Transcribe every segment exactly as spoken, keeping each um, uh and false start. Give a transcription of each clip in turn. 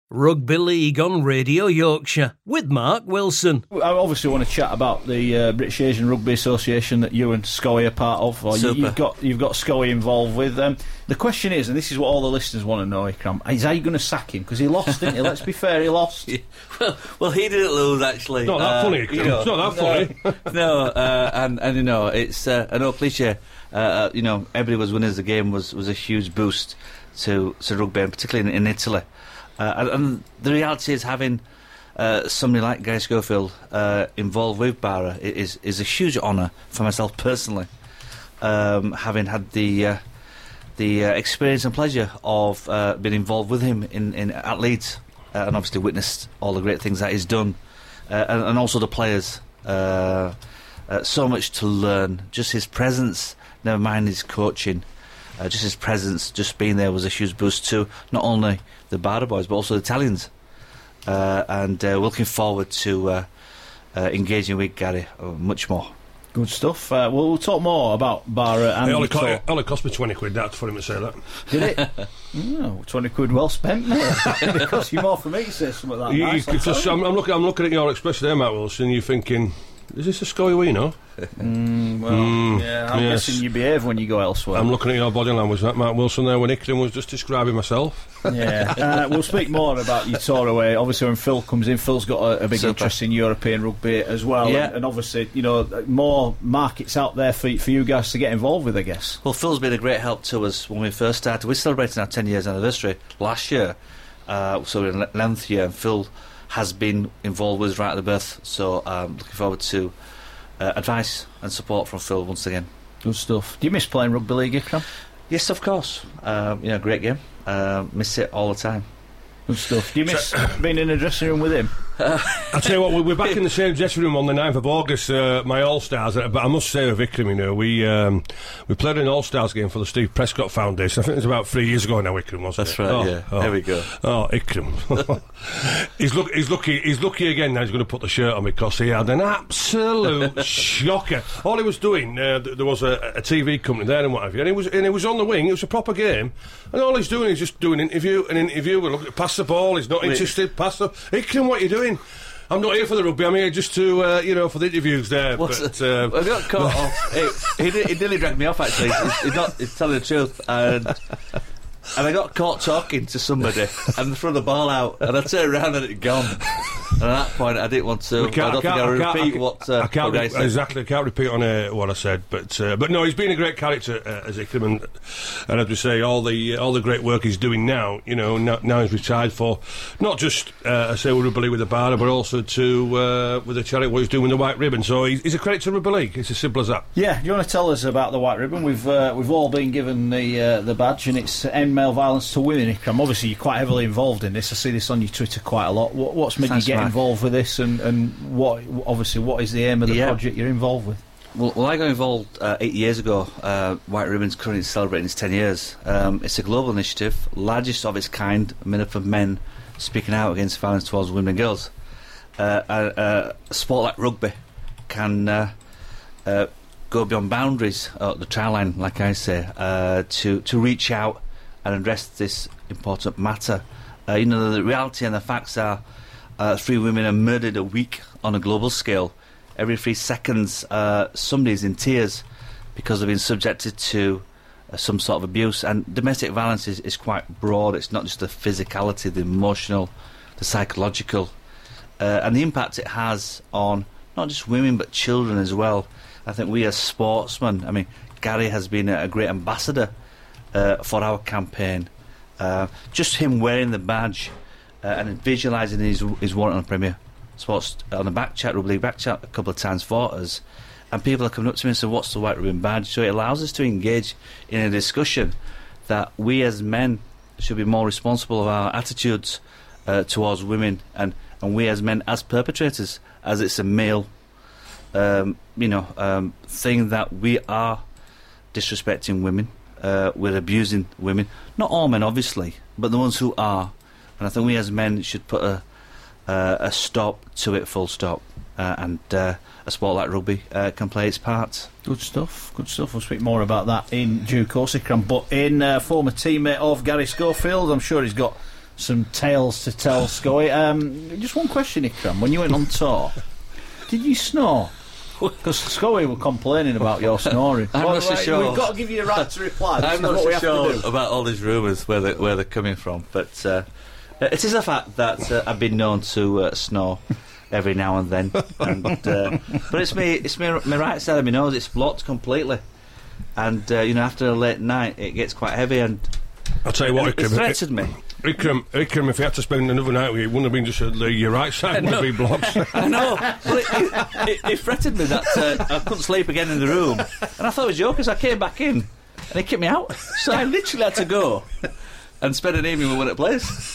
Rugby League on Radio Yorkshire with Mark Wilson. I obviously want to chat about the uh, British Asian Rugby Association that you and Scoey are part of, or you, you've got you've got Scoey involved with. Um, the question is, and this is what all the listeners want to know, Ikram, is how you going to sack him? Because he lost, didn't he? Let's be fair, he lost. Yeah. Well, well, he didn't lose, actually. Not that uh, funny, Ikram. You know, it's not that no, funny. no, uh, and, and, you know, it's uh, an old cliche. Uh, you know, everybody was winning the game was, was a huge boost to, to rugby, and particularly in, in Italy. Uh, and, and the reality is having uh, somebody like Gary Schofield uh, involved with Barra is is a huge honour for myself personally, um, having had the uh, the uh, experience and pleasure of uh, being involved with him in, in at Leeds, uh, and obviously witnessed all the great things that he's done, uh, and, and also the players. Uh, uh, so much to learn. Just his presence, never mind his coaching. Uh, just his presence, just being there was a huge boost to not only the Barra boys but also the Italians, uh, and uh, we're looking forward to uh, uh, engaging with Gary uh, much more. Good stuff. Uh, well, we'll talk more about Barra and it only, co- it only cost me twenty quid that for him to say that. Did it? Oh, twenty quid well spent, mate. It cost you more for me to say something like that. You, nice, you, just, I'm, I'm looking. I'm looking at your expression there, Matt Wilson. You're thinking, is this a Scoey we know? Mm, well, mm, yeah, I'm yes. guessing you behave when you go elsewhere. I'm looking at your body language, that Mark Wilson there, when Ikram was just describing myself. Yeah, uh, we'll speak more about your tour away. Obviously, when Phil comes in, Phil's got a, a big Super. interest in European rugby as well. Yeah. And, and obviously, you know, more markets out there for, for you guys to get involved with, I guess. Well, Phil's been a great help to us when we first started. We're celebrating our ten years anniversary last year, uh, so we're in the eleventh year, and Phil has been involved with us right at the birth, so I'm um, looking forward to uh, advice and support from Phil once again. Good stuff. Do you miss playing rugby league, Ikram? Yes, of course. Um, you know, great game. Uh, miss it all the time. Good stuff. Do you miss being in a dressing room with him? I'll tell you what, we're back in the same dressing room on the ninth of August, uh, my All-Stars, but I must say with Ikram, you know, we um, we played an All-Stars game for the Steve Prescott Foundation. I think it was about three years ago now, Ikram, wasn't That's it? right, oh, yeah. Oh. There we go. Oh, Ikram. he's, look, he's, lucky, he's lucky again now he's going to put the shirt on because he had an absolute shocker. All he was doing, uh, th- there was a, a T V company there and what have you, and he was, and he was on the wing, it was a proper game, and all he's doing is just doing an interview, an interview, and look, pass the ball, he's not Wait. interested, pass the... Ikram, what are you doing? I'm not here for the rugby, I'm here just to, uh, you know, for the interviews there. What's but, uh, uh, I got caught off. He, he, did, he nearly dragged me off, actually. He's, he's, not, he's telling the truth. And, and I got caught talking to somebody and threw the ball out, and I turned around and it'd gone. And at that point, I didn't want to. I don't I think I repeat I what uh, I can't what re- said. exactly. I can't repeat on uh, what I said, but uh, but no, he's been a great character uh, as Ikram, and, and as we say, all the uh, all the great work he's doing now. You know, now, now he's retired for not just uh, I say rugby league with the Barra, but also to uh, with the charity what he's doing with the White Ribbon. So he's, he's a credit to rugby league. It's as simple as that. Yeah. Do you want to tell us about the White Ribbon? We've uh, we've all been given the uh, the badge, and it's End Male Violence to Women. Ikram, obviously you're quite heavily involved in this. I see this on your Twitter quite a lot. What, what's made Thanks, you get Mark. involved with this? And, and what obviously what is the aim of the Yeah. project you're involved with? Well, well, I got involved uh, eight years ago. Uh, White Ribbon's currently celebrating its ten years. Um, it's a global initiative, largest of its kind, made up of men speaking out against violence towards women and girls. Uh, uh, a sport like rugby can uh, uh, go beyond boundaries, uh, the trial line, like I say, uh, to, to reach out and address this important matter. Uh, you know, the reality and the facts are Uh, three women are murdered a week on a global scale. Every three seconds, uh, somebody's in tears because they've been subjected to uh, some sort of abuse. And domestic violence is, is quite broad. It's not just the physicality, the emotional, the psychological, uh, and the impact it has on not just women but children as well. I think we as sportsmen, I mean, Gary has been a, a great ambassador uh, for our campaign. Uh, just him wearing the badge Uh, and visualising his, his warrant on Premier Sports on the back chat, Rugby League back chat a couple of times for us, and people are coming up to me and saying, what's the White Ribbon badge? So it allows us to engage in a discussion that we as men should be more responsible of our attitudes uh, towards women, and, and we as men as perpetrators, as it's a male um, you know um, thing that we are disrespecting women, uh, we're abusing women, not all men obviously, but the ones who are. And I think we as men should put a uh, a stop to it, full stop. Uh, and uh, a sport like rugby uh, can play its part. Good stuff, good stuff. We'll speak more about that in due course, Ikram. But in uh, former teammate of Gary Schofield, I'm sure he's got some tales to tell, Scoey. Um, just one question, Ikram. When you went on tour, did you snore? Because Scoey were complaining about your snoring. I'm well, not so right, sure. We've got to give you a right to reply. This I'm is not what so we have sure to do. about all these rumours where they're, where they're coming from, but uh, it is a fact that uh, I've been known to uh, snore every now and then. and, uh, but it's me, it's me, my right side of my nose. It's blocked completely, and uh, you know, after a late night, it gets quite heavy, and I'll tell you what, it, it Ikram, threatened me. Ikram, Ikram, if you had to spend another night with you, it wouldn't have been just uh, your right side would be blocked. I know. Well, it, it, it, it fretted me that uh, I couldn't sleep again in the room, and I thought it was joking. So I came back in, and he kicked me out. So I literally had to go and spend an evening with one at place.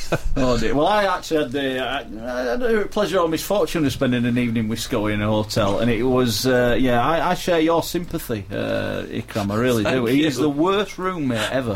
Oh dear. Well, I actually had the, I, I had the pleasure or misfortune of spending an evening with Scoey in a hotel, and it was, uh, yeah, I, I share your sympathy, uh, Ikram, I really do. He is the worst roommate ever.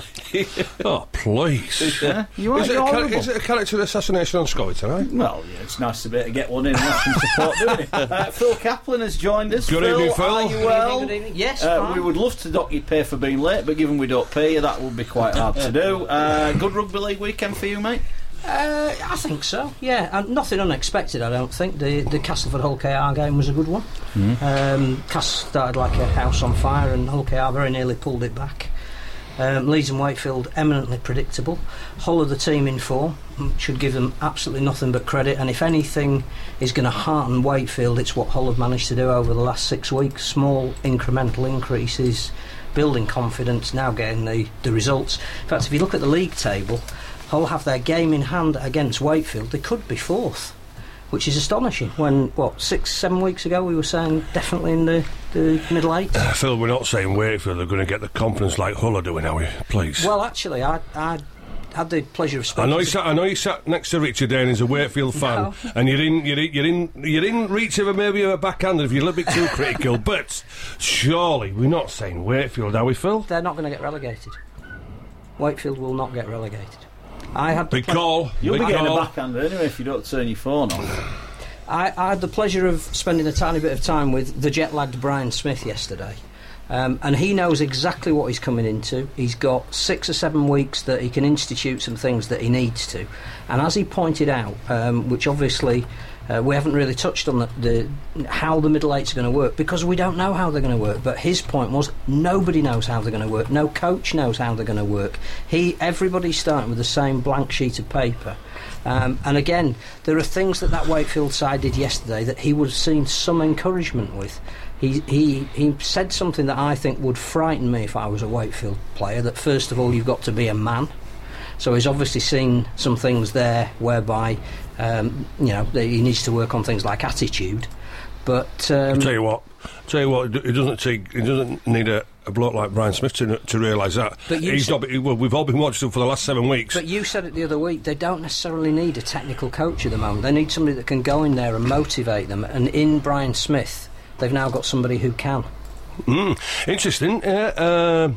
Oh, please. Yeah? You are, Is it, you're a char- horrible. is it a character assassination on Scoey tonight? Well, yeah, it's nice to be able to get one in and have some support, doing it. Uh, Phil Kaplan has joined us. Good Phil, evening, Phil. are you well? Good evening, good evening. Yes, Uh, fine. we would love to dock you pay for being late, but given we don't pay you, that would be quite hard to do. Uh, good rugby league weekend for you, mate? Uh, I think so. Yeah, and nothing unexpected. I don't think the the Castleford Hull K R game was a good one. Mm. Um, Cass started like a house on fire, and Hull K R very nearly pulled it back. Um, Leeds and Wakefield eminently predictable. Hull are the team in form. Should give them absolutely nothing but credit. And if anything is going to hearten Wakefield, it's what Hull have managed to do over the last six weeks. Small incremental increases, building confidence. Now getting the the results. In fact, if you look at the league table, Hull have their game in hand against Wakefield. They could be fourth, which is astonishing. When, what, six, seven weeks ago we were saying definitely in the, the middle eight. Uh, Phil, we're not saying Wakefield are going to get the confidence like Hull are doing, are we? Please. Well, actually, I, I had the pleasure of I speaking know, you to- sat, I know you sat next to Richard Dane as a Wakefield fan, No. and you're in, you're in, you're in, you're in reach of a, maybe a backhander if you're a little bit too critical. But surely we're not saying Wakefield, are we, Phil? They're not going to get relegated. Wakefield will not get relegated. I had the Big ple- call. You'll big be getting call. a backhander anyway if you don't turn your phone off. I, I had the pleasure of spending a tiny bit of time with the jet-lagged Brian Smith yesterday. Um, and he knows exactly what he's coming into. He's got six or seven weeks that he can institute some things that he needs to. And as he pointed out, um, which obviously uh, we haven't really touched on the, the how the middle eights are going to work, because we don't know how they're going to work. But his point was nobody knows how they're going to work. No coach knows how they're going to work. He, everybody's starting with the same blank sheet of paper. Um, and again, there are things that that Wakefield side did yesterday that he would have seen some encouragement with. He, he he said something that I think would frighten me if I was a Wakefield player, that first of all you've got to be a man. So he's obviously seen some things there whereby um, you know that he needs to work on things like attitude. But um, I'll tell you what, tell you what, it doesn't take, it doesn't need a, a bloke like Brian Smith to to realise that. But you He's said- not. Well, we've all been watching him for the last seven weeks. But you said it the other week, they don't necessarily need a technical coach at the moment. They need somebody that can go in there and motivate them. And in Brian Smith, they've now got somebody who can. Mm, interesting, yeah. Uh,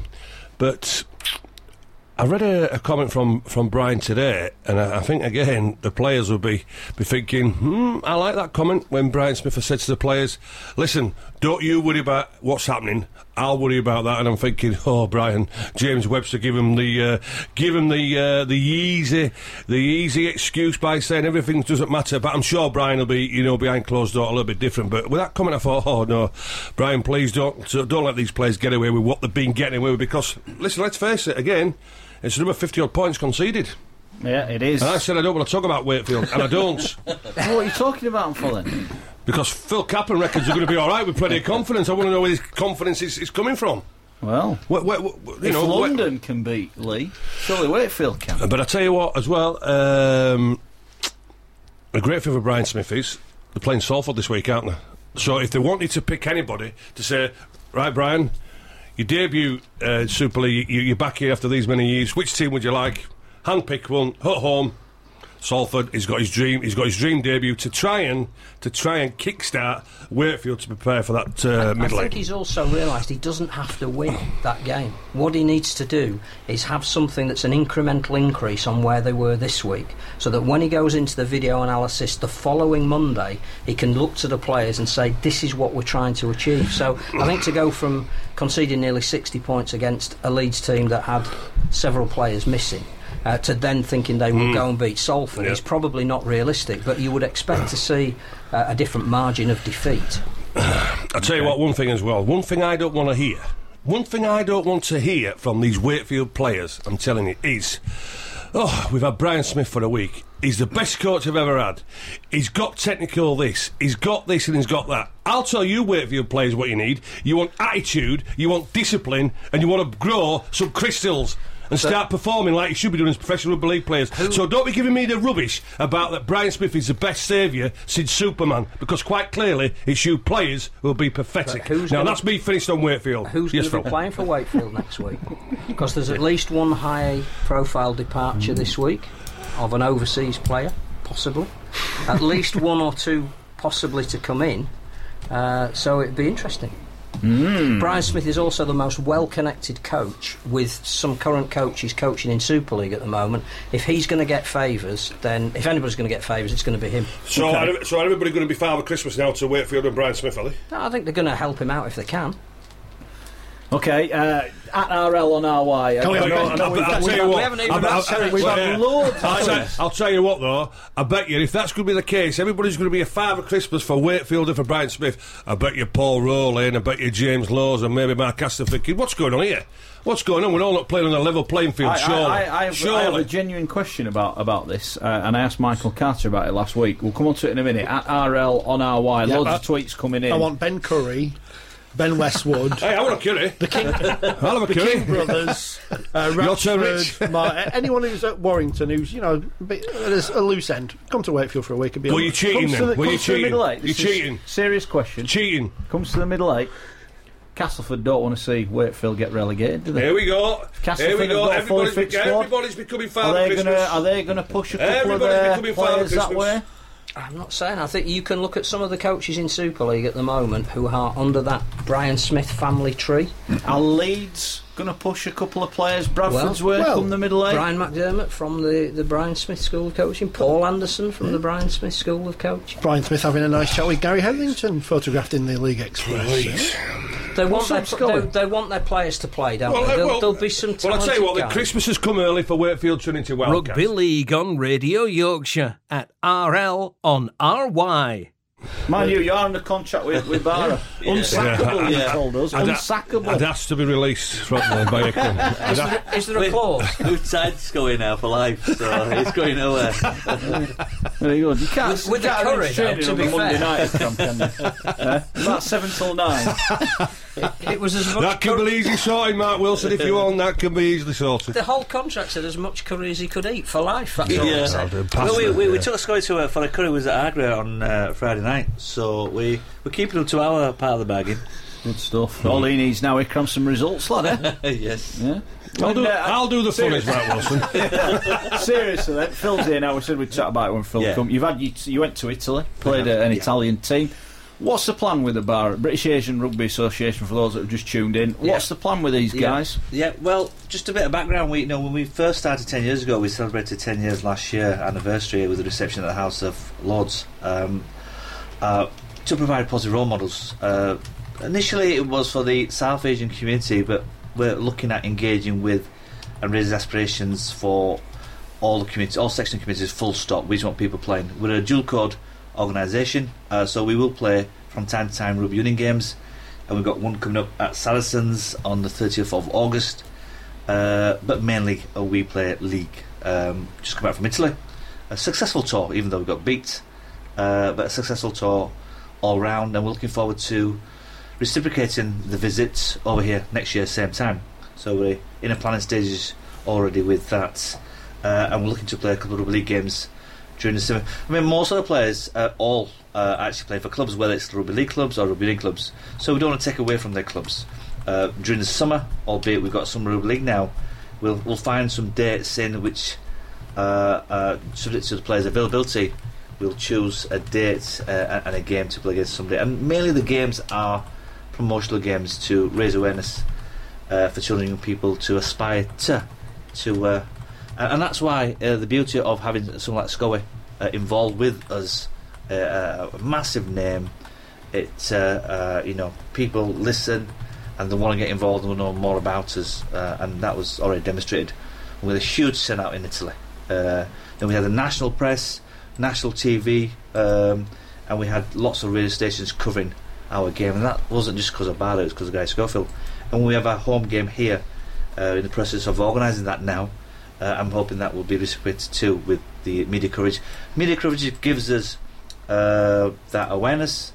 but I read a, a comment from, from Brian today, and I, I think again the players will be, be thinking, hmm, I like that comment when Brian Smith has said to the players, listen, don't you worry about what's happening, I'll worry about that. And I'm thinking, oh, Brian, James Webster give him the uh, give him the uh, the easy the easy excuse by saying everything doesn't matter. But I'm sure Brian will be, you know, behind closed door a little bit different. But with that comment, I thought, oh no, Brian, please don't don't let these players get away with what they've been getting away with. Because listen, let's face it, again, it's another fifty odd points conceded. Yeah, it is. And I said I don't want to talk about Wakefield, and I don't. What are you talking about, Phil, then? Because Phil Kaplan reckons are going to be all right with plenty of confidence. I want to know where his confidence is, is coming from. Well, Where, where, where, you if know, where- London can beat Lee, surely Wakefield can. But I tell you what, as well, um, a great thing for Brian Smith is they're playing Salford this week, aren't they? So if they wanted to pick anybody to say, right, Brian, your debut uh, Super League, you, you're back here after these many years. Which team would you like? Handpick one at home. Salford. He's got his dream. He's got his dream debut to try and to try and kickstart Wakefield to prepare for that uh, I middle think eight. he's also realised he doesn't have to win that game. What he needs to do is have something that's an incremental increase on where they were this week, so that when he goes into the video analysis the following Monday, he can look to the players and say, this is what we're trying to achieve. So I think to go from conceding nearly sixty points against a Leeds team that had several players missing uh, to then thinking they will Mm. go and beat Salford Yep. is probably not realistic, but you would expect to see uh, a different margin of defeat. I'll tell you what, one thing as well. One thing I don't want to hear. One thing I don't want to hear from these Wakefield players, I'm telling you, is, oh, we've had Brian Smith for a week. He's the best coach I've ever had. He's got technical this, he's got this and he's got that. I'll tell you, Wakefield players, what you need. You want attitude, you want discipline, and you want to grow some crystals and start performing like you should be doing as professional rugby league players. Who- So don't be giving me the rubbish about that Brian Smith is the best saviour since Superman, because quite clearly it's you players who will be pathetic. But who's Now gonna- that's me finished on Wakefield. Who's yes, going to be Phil? playing for Wakefield next week? Because there's at least one high-profile departure this week of an overseas player, possibly. At least one or two possibly to come in. Uh, so it'd be interesting. Mm. Brian Smith is also the most well-connected coach, with some current coaches coaching in Super League at the moment. If he's going to get favours, then if anybody's going to get favours, it's going to be him. So, Okay. are, so are everybody going to be Father Christmas now to Wakefield and Brian Smith, are they? No, I think they're going to help him out if they can. Okay, uh, at R L on R Y. Can we- I know- I'll- I know I'll- we've I'll had- tell you we've what, haven't even I'll- had I'll- Terry, we've well, had yeah. loads of I'll tell, players. I'll tell you what though, I bet you if that's going to be the case, everybody's going to be a Father Christmas for Wakefield and for Brian Smith. I bet you Paul Rowley, I bet you James Laws and maybe Mark Astor thinking, what's going on here? What's going on? We're all not playing on a level playing field, I, surely. I, I, I, have, surely. I have a genuine question about, about this, uh, and I asked Michael Carter about it last week. We'll come on to it in a minute. At R L on R Y, Yeah, loads I- of tweets coming in. I want Ben Curry, Ben Westwood, Hey, I want a curry. the King, I'll have a the curry. King brothers, uh, You're too rich. Ratford, Mar- anyone who's at Warrington who's, you know, a bit- at a loose end, come to Wakefield for a week and be Were on- you cheating Comes to then? the, Were you comes to the cheating? middle eight. You This is cheating? Serious question. Cheating. Comes to the middle eight. Castleford don't want to see Wakefield get relegated, do they? Here we go. Castleford Here we have go. got a fully Everybody's, fit be- squad. everybody's becoming Are Father they Christmas. gonna Are they gonna push a couple Everybody's of their becoming Father players that Christmas. way? I'm not saying. I think you can look at some of the coaches in Super League at the moment who are under that Brian Smith family tree. Are Leeds gonna push a couple of players Bradford's way well, come the middle eight? Brian McDermott from the, the Brian Smith School of Coaching, Paul Anderson from the Brian Smith School of Coaching. Brian Smith having a nice chat with Gary Hetherington, photographed in the League Express. Please. They want, What's their, up, Scully? they, they want their players to play, don't Well, they? uh, There'll, well, there'll be some Well, I'll tell you what, the talented guys. Christmas has come early for Wakefield Trinity Wildcats. Rugby League on Radio Yorkshire at R L on R Y. Mind you, you're under contract with, with Barra. Unsackable, Yeah. you told us. I'd, Unsackable. I'd asked to be released from the by a club. I'd ha- Is there a clause? We've tied Scully now for life, so it's going nowhere. Very good. You can't, With- with you the can't curry, arrange training though, to on be the Monday fair. night, Cam, can you? Uh, about seven till nine. It was as much that can curry- be easily sorted, Mark Wilson, if you want. That can be easily sorted. The whole contract said as much curry as he could eat for life. That's all Yeah. it said. Well, we, we, we took Scully to uh, for a curry was at Agra on uh, Friday night, so we we're keeping him to our part of the bargain. Good stuff. All he needs now is cram some results, lad, eh? Yes. Yeah. I'll do, And, uh, I'll do the funnies, Mark Wilson. Seriously, then, Phil's here now. We said we'd chat about it when Phil Yeah. come. You've had you, you went to Italy, played at an Yeah. Italian team. What's the plan with the bar? British Asian Rugby Association, for those that have just tuned in. Yeah. What's the plan with these Yeah. guys? Yeah, well, just a bit of background. We, you know, when we first started ten years ago, we celebrated ten years last year anniversary with a reception at the House of Lords uh, uh, to provide positive role models. Uh, initially, it was for the South Asian community, but we're looking at engaging with and raising aspirations for all the communities, all section communities. Full stop. We just want people playing. We're a dual code organisation, uh, so we will play from time to time rugby union games, and we've got one coming up at Saracens on the thirtieth of August. Uh, but mainly uh, we play league. Um, just come back from Italy, a successful tour, even though we got beat, uh, but a successful tour all round, and we're looking forward to reciprocating the visit over here next year, same time. So we're in the planning stages already with that, uh, and we're looking to play a couple of rugby league games during the summer. I mean, most of the players uh, all uh, actually play for clubs, whether it's rugby league clubs or rugby league clubs. So we don't want to take away from their clubs. Uh, during the summer, albeit we've got some rugby league now, we'll we'll find some dates in which, uh, uh, subject to the players' availability, we'll choose a date uh, and a game to play against somebody. And mainly the games are promotional games to raise awareness uh, for children and young people to aspire to, to, uh, and, and that's why uh, the beauty of having someone like Scoey uh, involved with us, uh, a massive name. It uh, uh, you know, people listen and they want to get involved and know more about us, uh, and that was already demonstrated with a huge send out in Italy. Uh, then we had the national press, national T V, um, and we had lots of radio stations covering our game, and that wasn't just because of Barda, it was because of Guy Schofield. And we have our home game here, uh, in the process of organising that now. Uh, I'm hoping that will be reciprocated too with the media coverage. Media coverage gives us uh, that awareness,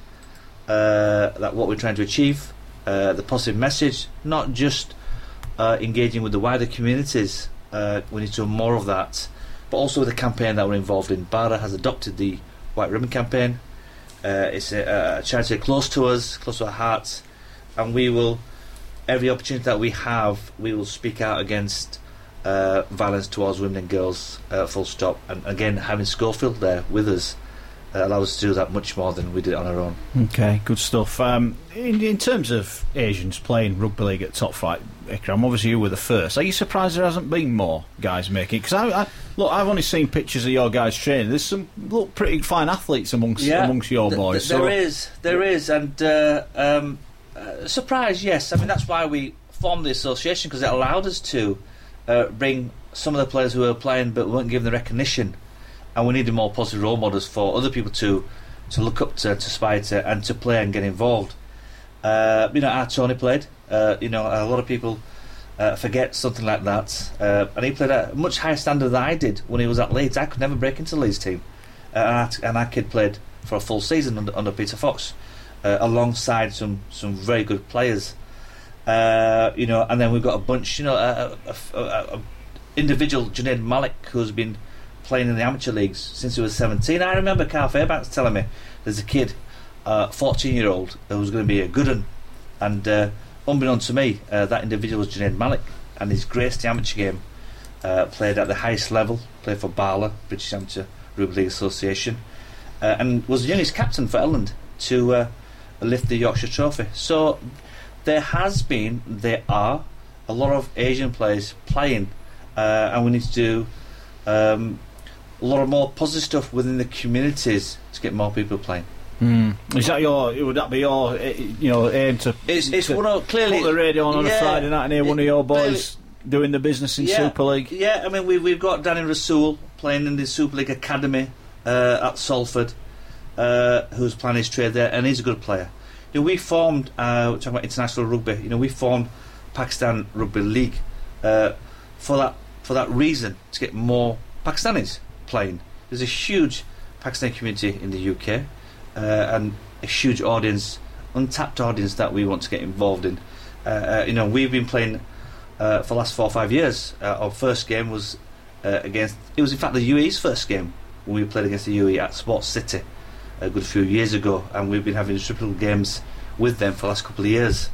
uh, that what we're trying to achieve, uh, the positive message, not just uh, engaging with the wider communities. Uh, we need to do more of that, but also with the campaign that we're involved in. Barda has adopted the White Ribbon campaign. Uh, it's a, a charity close to us, close to our hearts, and we will, every opportunity that we have, we will speak out against uh, violence towards women and girls, uh, full stop. And again, having Schofield there with us uh, allows us to do that much more than we did on our own. Okay, good stuff. Um, in, in terms of Asians playing rugby league at top flight, Ikram, obviously you were the first. Are you surprised there hasn't been more guys making it? Because I, I, look, I've only seen pictures of your guys training. There's some look pretty fine athletes amongst yeah, amongst your th- boys. Th- there so. is, there is, and uh, um, uh, surprise, yes. I mean that's why we formed the association, because it allowed us to uh, bring some of the players who were playing but weren't given the recognition, and we needed more positive role models for other people to to look up to, to aspire to, and to play and get involved. Uh, you know, our Tony played. Uh, you know, a lot of people uh, forget something like that, uh, and he played at a much higher standard than I did when he was at Leeds. I could never break into the Leeds team, uh, and, our, and our kid played for a full season under, under Peter Fox, uh, alongside some some very good players. Uh, you know, and then we've got a bunch. You know, a, a, a, a individual, Junaid Malik, who's been playing in the amateur leagues since he was seventeen. I remember Carl Fairbanks telling me there's a kid, uh, fourteen year old, who's going to be a good one, and uh, unbeknownst to me, uh, that individual was Junaid Malik, and he's graced the amateur game, uh, played at the highest level, played for BARLA, British Amateur Rugby League Association, uh, and was the youngest captain for Ireland to uh, lift the Yorkshire Trophy. So there has been, there are a lot of Asian players playing, uh, and we need to do um, a lot of more positive stuff within the communities to get more people playing. Mm. Is that your? Would that be your? You know, aim to? It's, it's to one of, clearly put the radio on on yeah, a Friday night and hear one of your boys clearly, doing the business in yeah, Super League. Yeah, I mean we we've got Danny Rasool playing in the Super League Academy uh, at Salford, uh, who's playing his trade there, and he's a good player. You know, we formed uh, talking about international rugby. You know, we formed Pakistan Rugby League uh, for that for that reason, to get more Pakistanis playing. There's a huge Pakistani community in the U K. Uh, and a huge audience, untapped audience that we want to get involved in. Uh, uh, you know, we've been playing uh, for the last four or five years. Uh, our first game was uh, against, it was in fact the U A E's first game when we played against the U A E at Sports City a good few years ago, and we've been having triple games with them for the last couple of years.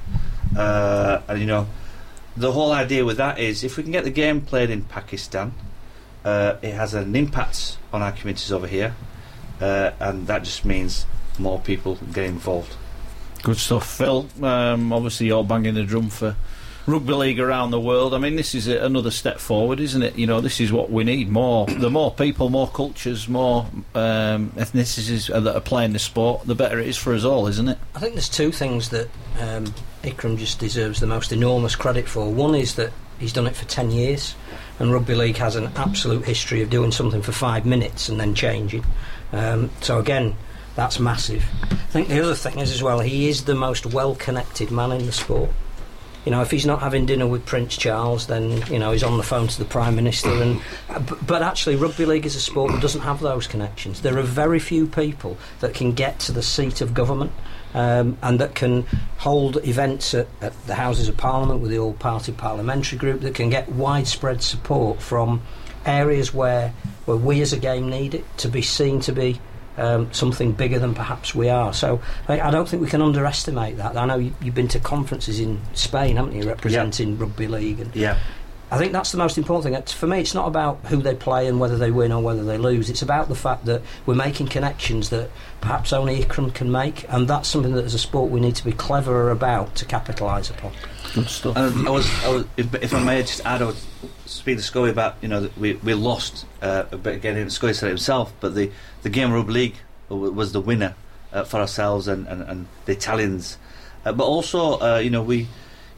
Uh, and you know, the whole idea with that is if we can get the game played in Pakistan, uh, it has an impact on our communities over here. Uh, and that just means more people get involved. Good stuff, Phil. Um, obviously, you're banging the drum for rugby league around the world. I mean, this is a, another step forward, isn't it? You know, this is what we need. More, the more people, more cultures, more um, ethnicities that are playing the sport, the better it is for us all, isn't it? I think there's two things that um, Ikram just deserves the most enormous credit for. One is that he's done it for ten years, and rugby league has an absolute history of doing something for five minutes and then changing. Um, so again, that's massive. I think the other thing is as well, he is the most well-connected man in the sport. You know, if he's not having dinner with Prince Charles, then, you know, he's on the phone to the Prime Minister. And uh, b- But actually, rugby league is a sport that doesn't have those connections. There are very few people that can get to the seat of government um, and that can hold events at, at the Houses of Parliament with the all-party parliamentary group, that can get widespread support from areas where, where we as a game need it to be seen to be um, something bigger than perhaps we are. So I, I don't think we can underestimate that. I know you, you've been to conferences in Spain, haven't you, representing yeah. rugby league, and yeah. I think that's the most important thing. It's, for me, it's not about who they play and whether they win or whether they lose. It's about the fact that we're making connections that perhaps only Ikram can make, and that's something that as a sport we need to be cleverer about to capitalise upon. Good stuff. And I was, I was if, if I may just add, I was speaking to Scully about, you know, that we we lost uh, a bit again. Scully said it himself, but the the game of rugby league w- was the winner uh, for ourselves and, and, and the Italians, uh, but also uh, you know we,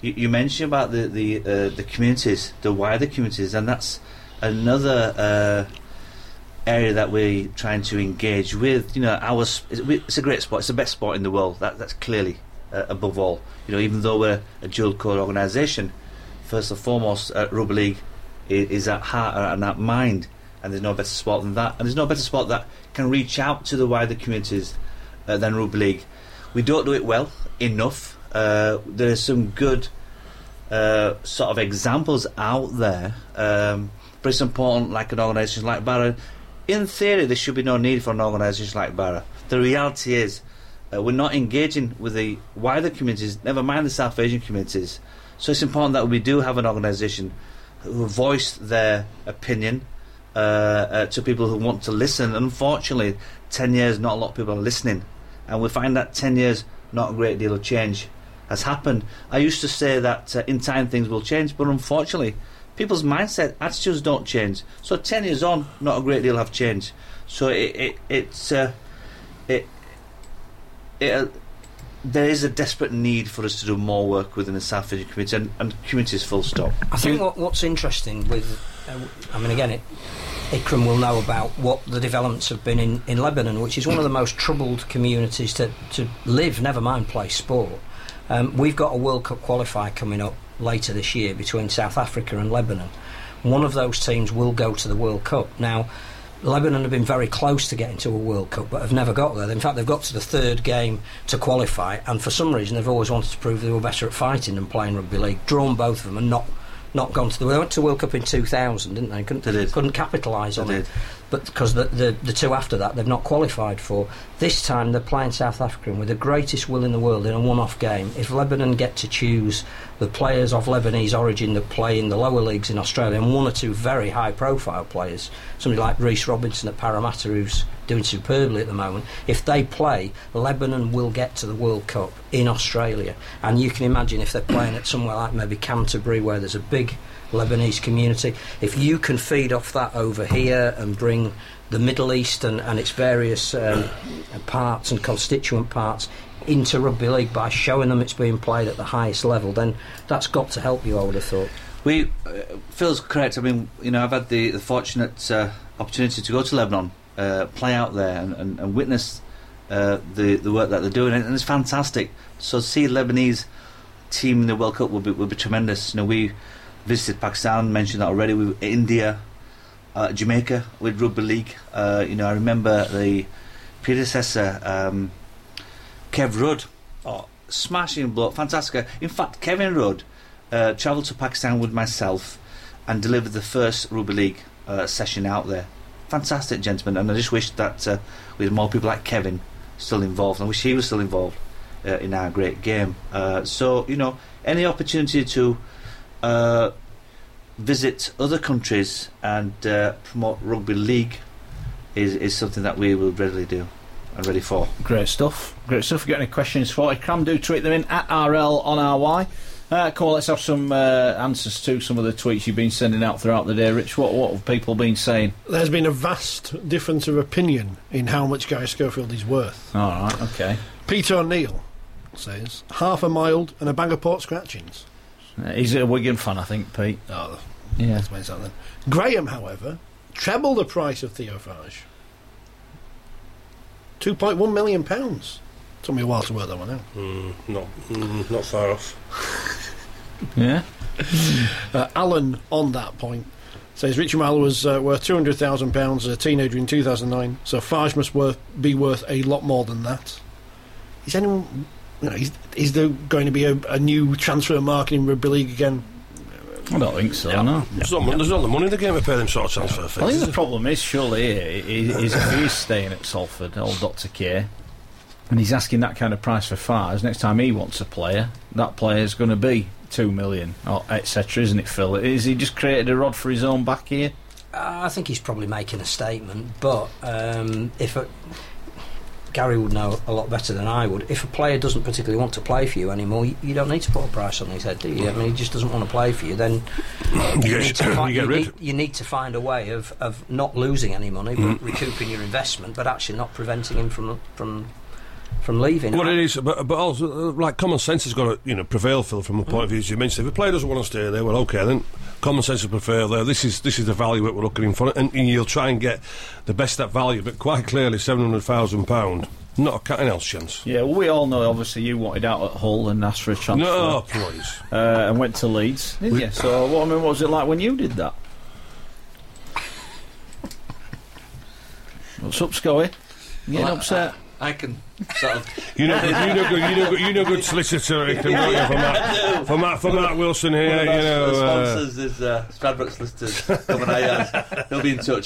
you, you mentioned about the the uh, the communities, the wider communities, and that's another uh, area that we're trying to engage with. You know, our it's a great sport. It's the best sport in the world. That that's clearly uh, above all. You know, even though we're a dual code organisation, first and foremost, uh, rugby league is, is at heart and at mind. And there's no better sport than that. And there's no better sport that can reach out to the wider communities uh, than rugby league. We don't do it well enough. Uh, there's some good uh, sort of examples out there, um, but it's important, like an organisation like Barra. In theory, there should be no need for an organisation like Barra. The reality is, uh, we're not engaging with the wider communities, never mind the South Asian communities. So it's important that we do have an organisation who voice their opinion uh, uh, to people who want to listen. Unfortunately, ten years, not a lot of people are listening, and we find that ten years, not a great deal of change has happened. I used to say that uh, in time things will change, but unfortunately people's mindset, attitudes don't change. So ten years on, not a great deal have changed. So it, it it's uh, it it uh, there is a desperate need for us to do more work within the South Asian community and, and communities, full stop. I think what, what's interesting with uh, I mean again it Ikram will know about what the developments have been in, in Lebanon, which is one of the most troubled communities to, to live, never mind play sport. Um, we've got a World Cup qualifier coming up later this year between South Africa and Lebanon. One of those teams will go to the World Cup. Now, Lebanon have been very close to getting to a World Cup, but have never got there. In fact, they've got to the third game to qualify, and for some reason they've always wanted to prove they were better at fighting than playing rugby league. Drawn both of them and not not gone to the... They went to the World Cup in two thousand, didn't they? Couldn't, they did. Couldn't capitalise on they it. Did. But because the, the, the two after that they've not qualified for. This time they're playing South Africa with the greatest will in the world in a one-off game. If Lebanon get to choose the players of Lebanese origin that play in the lower leagues in Australia, and one or two very high-profile players, somebody like Rhys Robinson at Parramatta, who's doing superbly at the moment, if they play, Lebanon will get to the World Cup in Australia. And you can imagine if they're playing at somewhere like maybe Canterbury, where there's a big Lebanese community, if you can feed off that over here and bring the Middle East and, and its various um, parts and constituent parts into rugby league by showing them it's being played at the highest level, then that's got to help you, I would have thought. We, uh, Phil's correct. I mean, you know, I've had the, the fortunate uh, opportunity to go to Lebanon, uh, play out there and, and, and witness uh, the, the work that they're doing, and it's fantastic. So to see the Lebanese team in the World Cup would be, would be tremendous. You know, we visited Pakistan, mentioned that already. We were in India, uh, Jamaica with rugby league. Uh, you know, I remember the predecessor, um, Kev Rudd, oh, smashing bloke, fantastic. In fact, Kevin Rudd uh, travelled to Pakistan with myself and delivered the first rugby league uh, session out there. Fantastic gentleman, and I just wish that uh, we had more people like Kevin still involved. I wish he was still involved uh, in our great game. Uh, so, you know, any opportunity to Uh, visit other countries and uh, promote rugby league is, is something that we will readily do and ready for. Great stuff. Great stuff. If you've got any questions for Ikram, do tweet them in at R L on R Y. Uh, come on, let's have some uh, answers to some of the tweets you've been sending out throughout the day. Rich, what, what have people been saying? There's been a vast difference of opinion in how much Guy Schofield is worth. All right, okay. Peter O'Neill says, half a mild and a bag of port scratchings. Uh, he's a Wigan fan, I think, Pete. Oh, yeah. That's made something. Graham, however, trebled the price of Theophage. two point one million pounds. Took me a while to work that one out. Mm, not, mm, not far off. Yeah. uh, Alan, on that point, says Richie Marler was uh, worth two hundred thousand pounds as a teenager in two thousand nine, so Fage must worth, be worth a lot more than that. Is anyone... You know, is, is there going to be a, a new transfer market in rugby league again? I don't think so, no. no. There's, not, there's not the money in the game to pay them sort of transfer fees. I think the problem is, surely, is if he is staying at Salford, old Doctor K, and he's asking that kind of price for Fars, next time he wants a player, that player's going to be two million, or et cetera, isn't it, Phil? Is he just created a rod for his own back here? Uh, I think he's probably making a statement, but um, if... A, Gary would know a lot better than I would. If a player doesn't particularly want to play for you anymore, you, you don't need to put a price on his head, do you? I mean, he just doesn't want to play for you, then you, you, need, get, to find, you, you, get need, you need to find a way of, of not losing any money, but mm. recouping your investment, but actually not preventing him from from from leaving. Well, it is, but, but also, uh, like, common sense has got to, you know, prevail, Phil, from a point mm. of view, as you mentioned. If a player doesn't want to stay there, well, OK, then common sense will prevail there. This is this is the value that we're looking for, and, and you'll try and get the best at value, but quite clearly, seven hundred thousand pounds, not a cat and else chance. Yeah, well, we all know, obviously, you wanted out at Hull and asked for a transfer. No, please. Uh, and went to Leeds, didn't we, you? So, what, I mean, what was it like when you did that? What's up, Scoey? You getting well, upset? I, I can sort of. You know, you know, good, you know, good, you know, good solicitor, Ethan, don't you, for Matt, for Matt, for Matt Wilson here. You know, the sponsors uh, is uh, Stradbroke Solicitors. Come and I, he'll be in touch.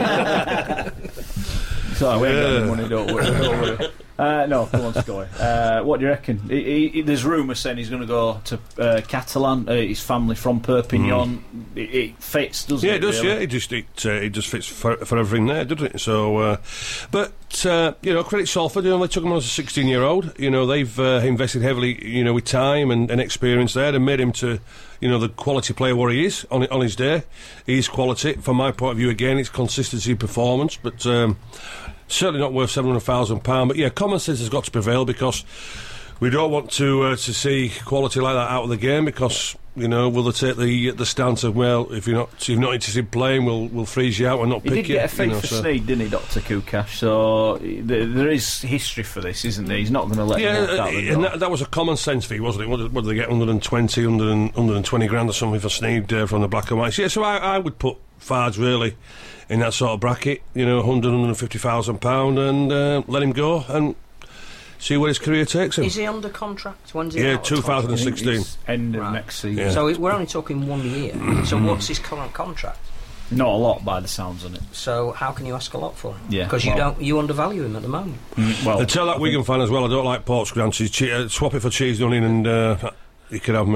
Sorry, we ain't got any money, don't worry. Don't worry. Uh, no, come on, Scoey. Uh, what do you reckon? He, he, there's rumours saying he's going to go to uh, Catalan. Uh, his family from Perpignan. Mm. It, it fits, doesn't yeah, it? Yeah, it does. Really? Yeah, it just it, uh, it just fits for, for everything there, doesn't it? So, uh, but uh, you know, credit Salford. You know, they took him on as a sixteen-year-old. You know, they've uh, invested heavily, you know, with time and, and experience there, and made him to, you know, the quality player what he is on on his day. He's quality. From my point of view, again, it's consistency, performance, but. Um, Certainly not worth seven hundred thousand pounds, but yeah, common sense has got to prevail because we don't want to uh, to see quality like that out of the game. Because you know, will they take the the stance of well, if you're not if you're not interested in playing, we'll we'll freeze you out and not he pick did you. Get a fee you know, for so. Sneed, didn't he, Doctor Kukash? So th- there is history for this, isn't there? He's not going to let yeah, him walk out the door. And that, that was a common sense fee, wasn't it? What did, what did they get? one hundred twenty, one hundred twenty grand or something for Sneed uh, from the Black and Whites. Yeah, so I, I would put Fards really in that sort of bracket, you know, one hundred, one hundred fifty thousand pounds, and uh, let him go and see where his career takes him. Is he under contract? When's he yeah, out? twenty sixteen. End of right. next season. Yeah. So we're only talking one year. So what's his current contract? Not a lot, by the sounds of it. So how can you ask a lot for him? Yeah, because well, you don't you undervalue him at the moment. Mm, well, and tell that I Wigan fan as well. I don't like Pork's Grances. Che- uh, swap it for cheese onion, and uh, you could have me.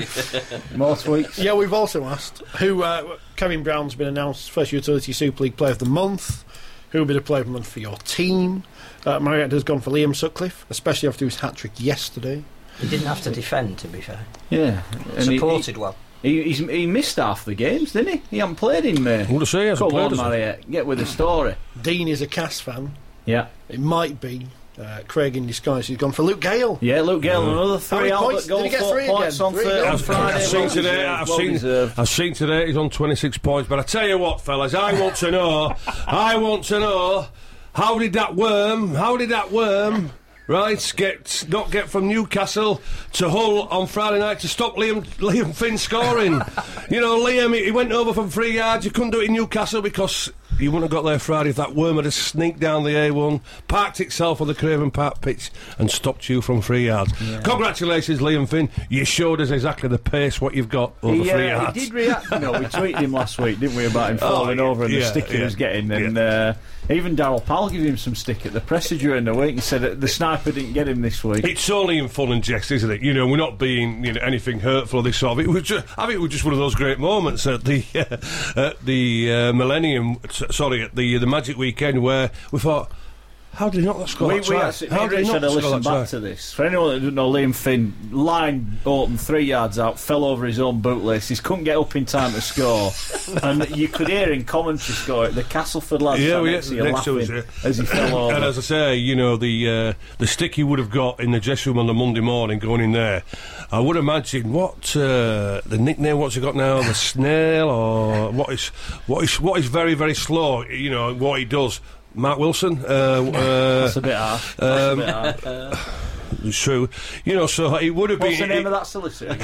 More tweets. Yeah, we've also asked who. Uh, Kevin Brown's been announced first utility Super League Player of the Month. Who will be the Player of the Month for your team? Uh, Marriott has gone for Liam Sutcliffe, especially after his hat trick yesterday. He didn't have to defend, to be fair. Yeah, and supported he, he, well. He, he's, he missed half the games, didn't he? He hadn't played in May. What to say? He hasn't Come played. on, Marriott, get with the story. Dean is a Cass fan. Yeah, it might be. Uh, Craig in disguise. He's gone for Luke Gale. Yeah, Luke Gale, mm. another three Albert goal, four points on Thursday. I've, I've seen today. I've well seen. Deserved. I've seen today. He's on twenty-six points. But I tell you what, fellas, I want to know. I want to know. How did that worm? How did that worm? Right, get not get from Newcastle to Hull on Friday night to stop Liam Liam Finn scoring. You know, Liam, he, he went over from three yards. You couldn't do it in Newcastle because you wouldn't have got there Friday if that worm had have sneaked down the A one, parked itself on the Craven Park pitch and stopped you from three yards. Yeah. Congratulations, Liam Finn. You showed us exactly the pace what you've got over he, three uh, yards. He did react. No, we tweeted him last week, didn't we, about him falling oh, yeah, over and yeah, the stick he yeah, was getting. And yeah. uh, even Darryl Powell gave him some stick at the presser during the week and said that the sniper didn't get him this week. It's only in fun and jest, isn't it? You know, we're not being you know anything hurtful or this sort of it. Was just, I think it was just one of those great moments at the uh, at the uh, Millennium. T- sorry, at the the Magic Weekend where we thought, how did he not score? We, that we try? actually, how did he not listen score back that to this. For anyone that doesn't know, Liam Finn line open three yards out, fell over his own bootlaces, couldn't get up in time to score, and you could hear in commentary score the Castleford lads yeah, yeah, next to you next laughing to us, yeah. as he fell over. And as I say, you know the uh, the stick he would have got in the dressing room on the Monday morning going in there. I would imagine what uh, the nickname. What's he got now? The snail, or what is what is what is very very slow. You know what he does. Mark Wilson. Uh, uh, That's a bit harsh. That's um, a bit harsh. It's true. You know, so it would have What's been. What's the name it, of that solicitor?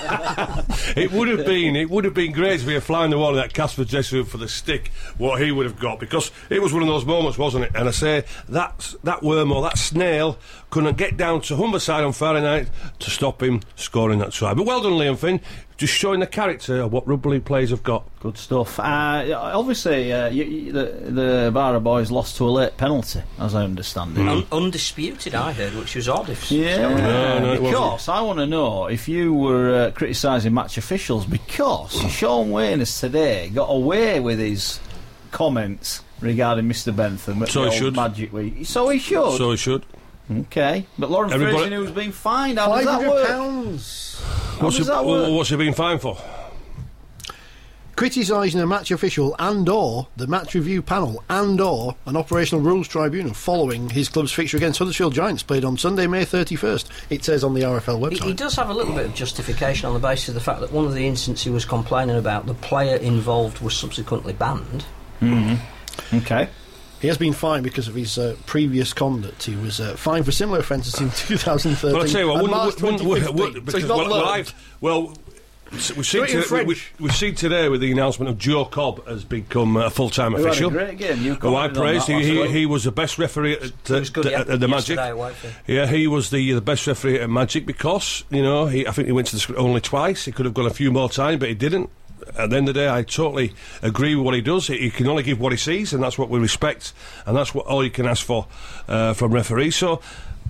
it would have been. It would have been great to be a fly in the wall in that Casper dressing room for the stick. What he would have got, because it was one of those moments, wasn't it? And I say that that worm or that snail couldn't get down to Humberside on Friday night to stop him scoring that try. But well done, Liam Finn. Just showing the character of what rugby league players have got. Good stuff. Uh, obviously, uh, you, you, the, the Barra boys lost to a late penalty, as I understand it. Mm. Un- undisputed, I heard, which was odd. If yeah, no, no, because I want to know if you were uh, criticising match officials, because Sean Wayne has today got away with his comments regarding Mister Bentham at so the he should. Magic Week. So he should. So he should. Okay, but Lauren Fraser, who's been fined, how does that work? pounds. How what's does he, that work? What's he been fined for? criticising a match official and or the match review panel and or an operational rules tribunal following his club's fixture against Huddersfield Giants played on Sunday, May thirty-first. It says on the R F L website. He, he does have a little bit of justification on the basis of the fact that one of the incidents he was complaining about, the player involved was subsequently banned. Mm-hmm. Okay. He has been fined because of his uh, previous conduct. He was uh, fined for similar offences in two thousand thirteen. Well, I'll tell you what, and wouldn't, March wouldn't, wouldn't, because, so he's not well, well, learned. I've, well, we've seen, Do it in today, we, French. we've seen today with the announcement of Joe Cobb has become a full-time Who had a official. great game. You Who I commented on praised. that He, last he, week. he was the best referee at, He was good, at, yeah, at the Magic. yesterday at Whitefield. Yeah, he was the the best referee at Magic because, you know, he, I think he went to the screen only twice. He could have gone a few more times, but he didn't. At the end of the day, I totally agree with what he does. He, he can only give what he sees, and that's what we respect, and that's what all you can ask for uh, from referees. So,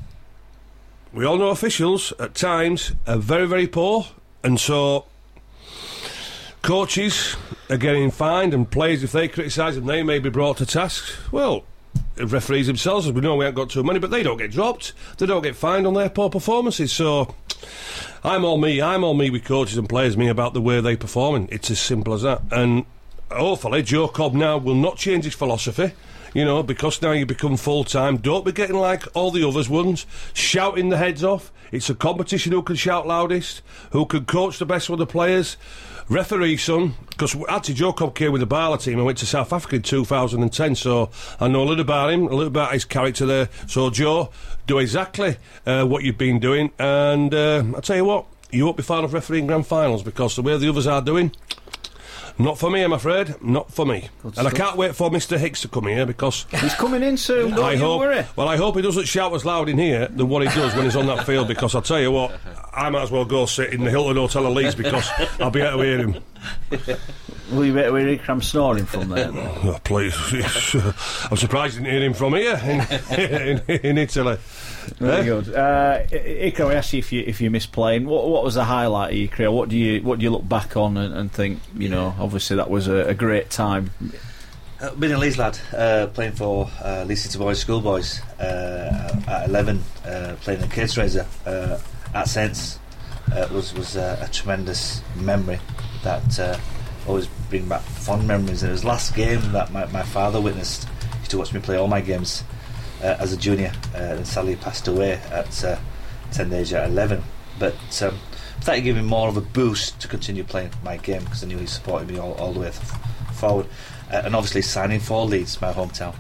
we all know officials at times are very, very poor, and so coaches are getting fined, and players, if they criticise them, they may be brought to task. Well, referees themselves, as we know, we haven't got too many, but they don't get dropped. They don't get fined on their poor performances. So, I'm all me. I'm all me with coaches and players, me about the way they're performing. It's as simple as that. And hopefully, Joe Cobb now will not change his philosophy. You know, because now you become full-time, don't be getting like all the others ones, shouting the heads off. It's a competition who can shout loudest, who can coach the best with the players. Referee, son, because actually Joe Cobb came with the Bala team and went to South Africa in two thousand ten, so I know a little about him, a little about his character there. So, Joe, do exactly uh, what you've been doing, and uh, I'll tell you what, you won't be far off refereeing grand finals, because the way the others are doing, not for me, I'm afraid. Not for me. Good and stuff. I can't wait for Mister Hicks to come here, because He's coming in soon, don't I you hope. worry. Well, I hope he doesn't shout as loud in here than what he does when he's on that field. Because I'll tell you what, I might as well go sit in the Hilton Hotel of Leeds because I'll be able to hear him. Will you better hear Ikram snoring from there, though? Oh, please, I'm surprised you didn't hear him from here in, in, in Italy. Very Eh? good. Uh, I- Ikram, I asked you if you if you miss playing. What what was the highlight of your career? What do you what do you look back on and, and think? You know, obviously that was a, a great time. Uh, being a Leeds lad, uh, playing for uh, Leeds City Boys Schoolboys uh, at eleven, uh, playing in Kids Razor uh, at Saints uh, was was uh, a tremendous memory that uh, always bring back fond memories. And it was the last game that my, my father witnessed. He used to watch me play all my games uh, as a junior, uh, and sadly passed away at uh, tender age at eleven. But um, that gave me more of a boost to continue playing my game, because I knew he supported me all, all the way f- forward. Uh, and obviously signing for Leeds, my hometown,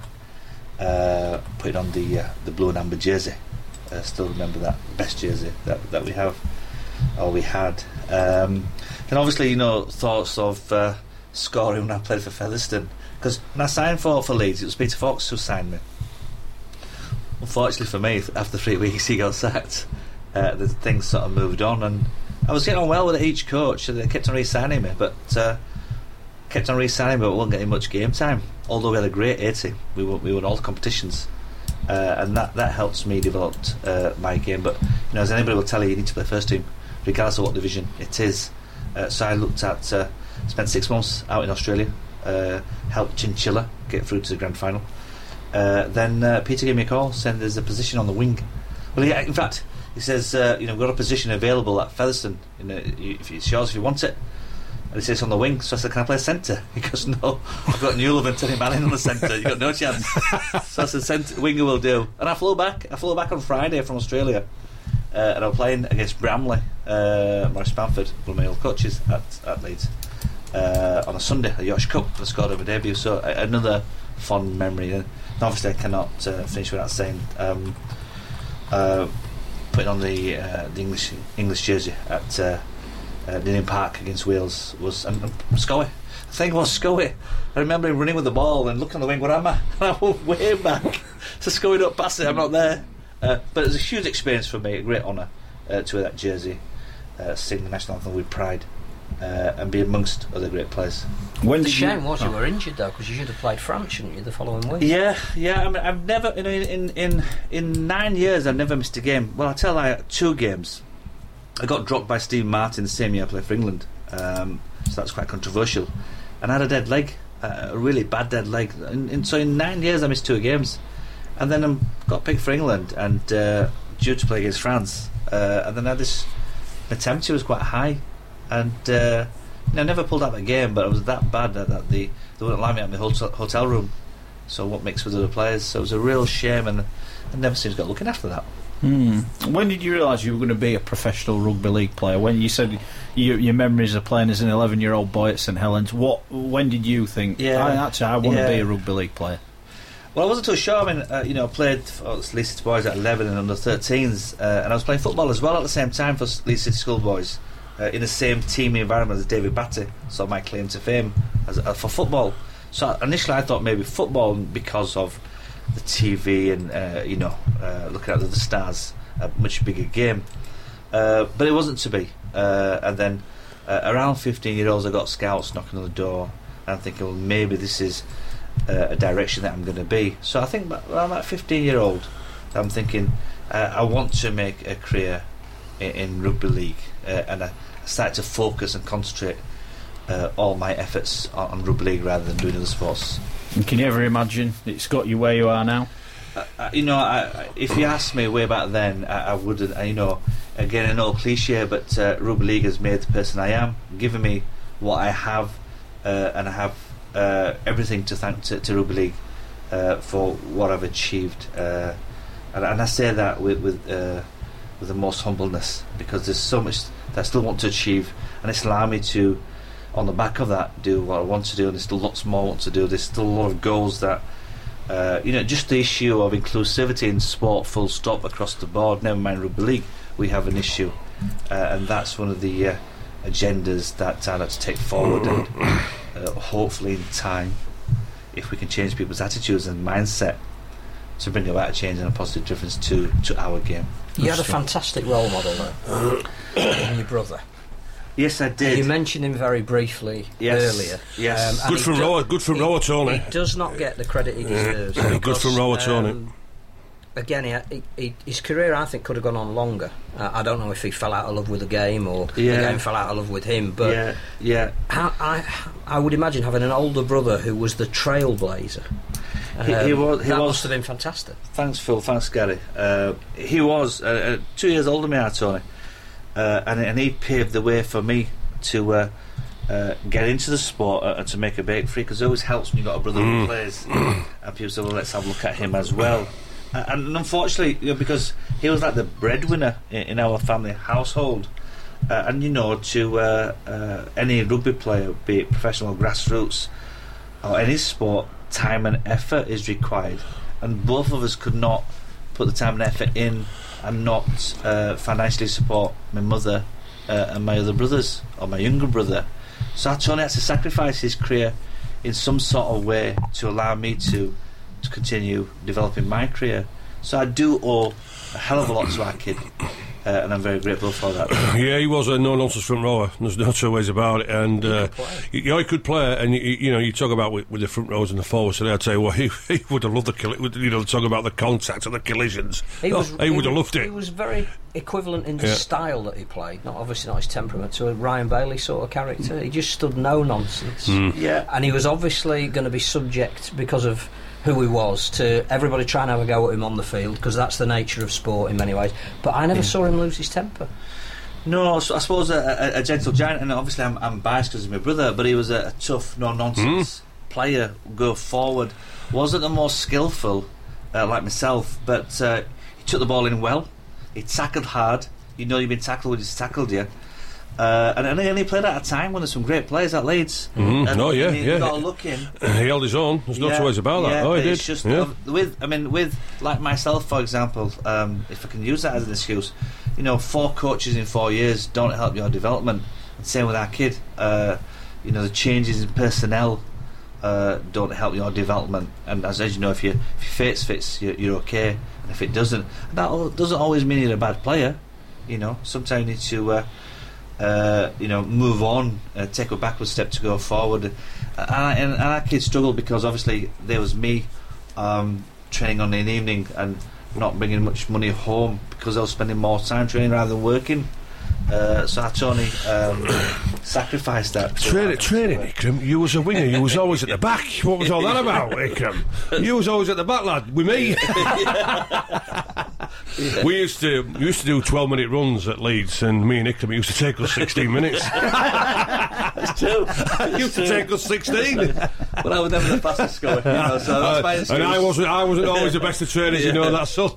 uh, putting on the uh, the blue and amber jersey. Uh, still remember that best jersey that that we have, or we had. Um, then obviously, you know, thoughts of uh, scoring when I played for Featherstone, because when I signed for for Leeds, it was Peter Fox who signed me. Unfortunately for me, after three weeks he got sacked. Uh, the things sort of moved on, and I was getting on well with each coach, so they kept on re-signing me, but. Uh, kept on re-signing, but we weren't getting much game time. Although we had a great A team, we won, we won all the competitions, uh, and that, that helps me develop uh, my game. But you know, as anybody will tell you, you need to play first team, regardless of what division it is. Uh, so I looked at, uh, spent six months out in Australia, uh, helped Chinchilla get through to the grand final. Uh, then uh, Peter gave me a call, saying there's a position on the wing. Well, yeah, in fact, he says, uh, you know, we've got a position available at Featherstone. You know, if it's yours, if you want it. And he says on the wing, so I said, can I play centre? He goes, no, I've got Newell and Teddy Manning on the centre, you've got no chance. So I said, centre, winger will do. And I flew back, I flew back on Friday from Australia, uh, and I was playing against Bramley, uh, Maurice Bamford, one of my old coaches at, at Leeds, uh, on a Sunday, a Yorkshire Cup, I scored over debut, so uh, another fond memory. And obviously I cannot uh, finish without saying, um, uh, putting on the, uh, the English English jersey at uh, Uh, Ninian Park against Wales was and, and Scoey. The thing was Scoey. I remember him running with the ball and looking on the wing. Where am I? And I went way back. So Scoey don't pass it. I'm not there. Uh, but it was a huge experience for me. A great honour uh, to wear that jersey, uh, sing the national anthem with pride, uh, and be amongst other great players. When The did shame you, was you oh. were injured though, because you should have played France, shouldn't you, the following week? Yeah, yeah. I mean, I've never, you know, in in in nine years, I've never missed a game. Well, I tell you, two games. I got dropped by Steve Martin the same year I played for England, um, so that's quite controversial. And I had a dead leg, uh, a really bad dead leg. And, and so in nine years I missed two games, and then I um, got picked for England and uh, due to play against France. Uh, and then I had this, my temperature was quite high, and uh, I never pulled out the game, but it was that bad that, that the, they wouldn't allow me out of my hotel, hotel room. So what mixed with other players? So it was a real shame, and I never seems got looking after that. Hmm. When did you realise you were going to be a professional rugby league player? When you said your, your memories of playing as an eleven-year-old boy at St Helens, what? When did you think? Yeah, I, actually, I want yeah. to be a rugby league player. Well, I wasn't too sure. I mean, uh, you know, I played for Leeds City Boys at eleven and under thirteens, uh, and I was playing football as well at the same time for Leeds City Schoolboys uh, in the same team environment as David Batty. So my claim to fame as, uh, for football. So initially, I thought maybe football because of the T V and uh, you know, uh, looking at the stars, a much bigger game. Uh, but it wasn't to be. Uh, and then uh, around fifteen year olds, I got scouts knocking on the door, and I'm thinking, well, maybe this is uh, a direction that I'm going to be. So I think around that fifteen year old, I'm thinking uh, I want to make a career in, in rugby league, uh, and I started to focus and concentrate uh, all my efforts on, on rugby league rather than doing other sports. And can you ever imagine it's got you where you are now? Uh, uh, you know, I, I, if you asked me way back then, I, I wouldn't. Uh, you know, again, an old cliche, but uh, rugby league has made the person I am, given me what I have, uh, and I have uh, everything to thank to, to rugby league uh, for what I've achieved. Uh, and, and I say that with with, uh, with the most humbleness, because there's so much that I still want to achieve, and it's allowed me to, on the back of that, do what I want to do, and there's still lots more I want to do. There's still a lot of goals that. Uh, you know, just the issue of inclusivity in sport, full stop, across the board, never mind rugby league, we have an issue. Uh, and that's one of the uh, agendas that I'd like to take forward, and uh, hopefully in time, if we can change people's attitudes and mindset, to bring about a change and a positive difference to, to our game. You had a fantastic role model though, in your brother. Yes, I did. You mentioned him very briefly yes. earlier. Yes. Um, good from Rower, good from Rower, Tony. He does not get the credit he deserves. Yeah. Because, Good from Rower, Tony. Um, again, he, he, his career, I think, could have gone on longer. Uh, I don't know if he fell out of love with the game or yeah. the game fell out of love with him, but yeah, yeah. I, I, I would imagine having an older brother who was the trailblazer. Um, He, he was. He that was, must have been fantastic. Thanks, Phil. Thanks, Gary. Uh, he was uh, uh, two years older than me, are, Tony, uh, and, and he paved the way for me to uh, uh, get into the sport uh, and to make a breakthrough, because it always helps when you've got a brother who plays, and people say, well, let's have a look at him as well. Uh, and unfortunately, you know, because he was like the breadwinner in, in our family household, uh, and you know, to uh, uh, any rugby player, be it professional, grassroots, or any sport, time and effort is required, and both of us could not put the time and effort in and not uh, financially support my mother uh, and my other brothers, or my younger brother. So Tony had to sacrifice his career in some sort of way to allow me to to continue developing my career. So I do owe a hell of a lot to our kid, uh, and I'm very grateful for that. Yeah, he was a no-nonsense front rower. There's no two ways about it. And uh, he, he could play. And you, you know, you talk about with, with the front rows and the forwards today. I'd say, well, he, he would have loved the kill. You know, talk about the contact and the collisions. He, oh, was, he, he would have loved it. He was very equivalent in the yeah. style that he played. Not obviously not his temperament, to a Ryan Bailey sort of character. He just stood no nonsense. Mm. Yeah, and he was obviously going to be subject, because of who he was, to everybody trying to have a go at him on the field, because that's the nature of sport in many ways. But I never yeah. saw him lose his temper. No, so I suppose a, a, a gentle giant, and obviously I'm, I'm biased because he's my brother, but he was a, a tough, no-nonsense mm. player, go forward. Wasn't the most skillful, uh, like myself, but uh, he took the ball in well. He tackled hard. You know you've been tackled when he's tackled you. Uh, and, and he played at a time when there's some great players at Leeds. Mm-hmm. And, oh yeah, and he yeah. got a look in. He held his own. There's no yeah, two ways about that. Yeah, oh, he did. It's just yeah. uh, with, I mean, with like myself, for example, um, if I can use that as an excuse, you know, four coaches in four years don't help your development. And same with our kid. Uh, you know, the changes in personnel uh, don't help your development. And as, as you know, if you if your face fits, you're, you're okay. And if it doesn't, that doesn't always mean you're a bad player. You know, sometimes you need to. Uh, Uh, you know, move on, uh, take a backward step to go forward, uh, and, and, and our kids struggled because obviously there was me um, training on an evening and not bringing much money home because I was spending more time training rather than working. Uh, so I Tony um, sacrificed that. Training, training, Ikram. You was a winger. You was always at the back. What was all that about, Ikram? You was always at the back, lad, with me. Yeah. We used to we used to do twelve minute runs at Leeds, and me and Ikram, it used to take us sixteen minutes. That's true. It used to take us sixteen. But I was never the fastest scorer, you know, so that's my excuse. And I wasn't I wasn't always the best of trainers, yeah. You know that, son.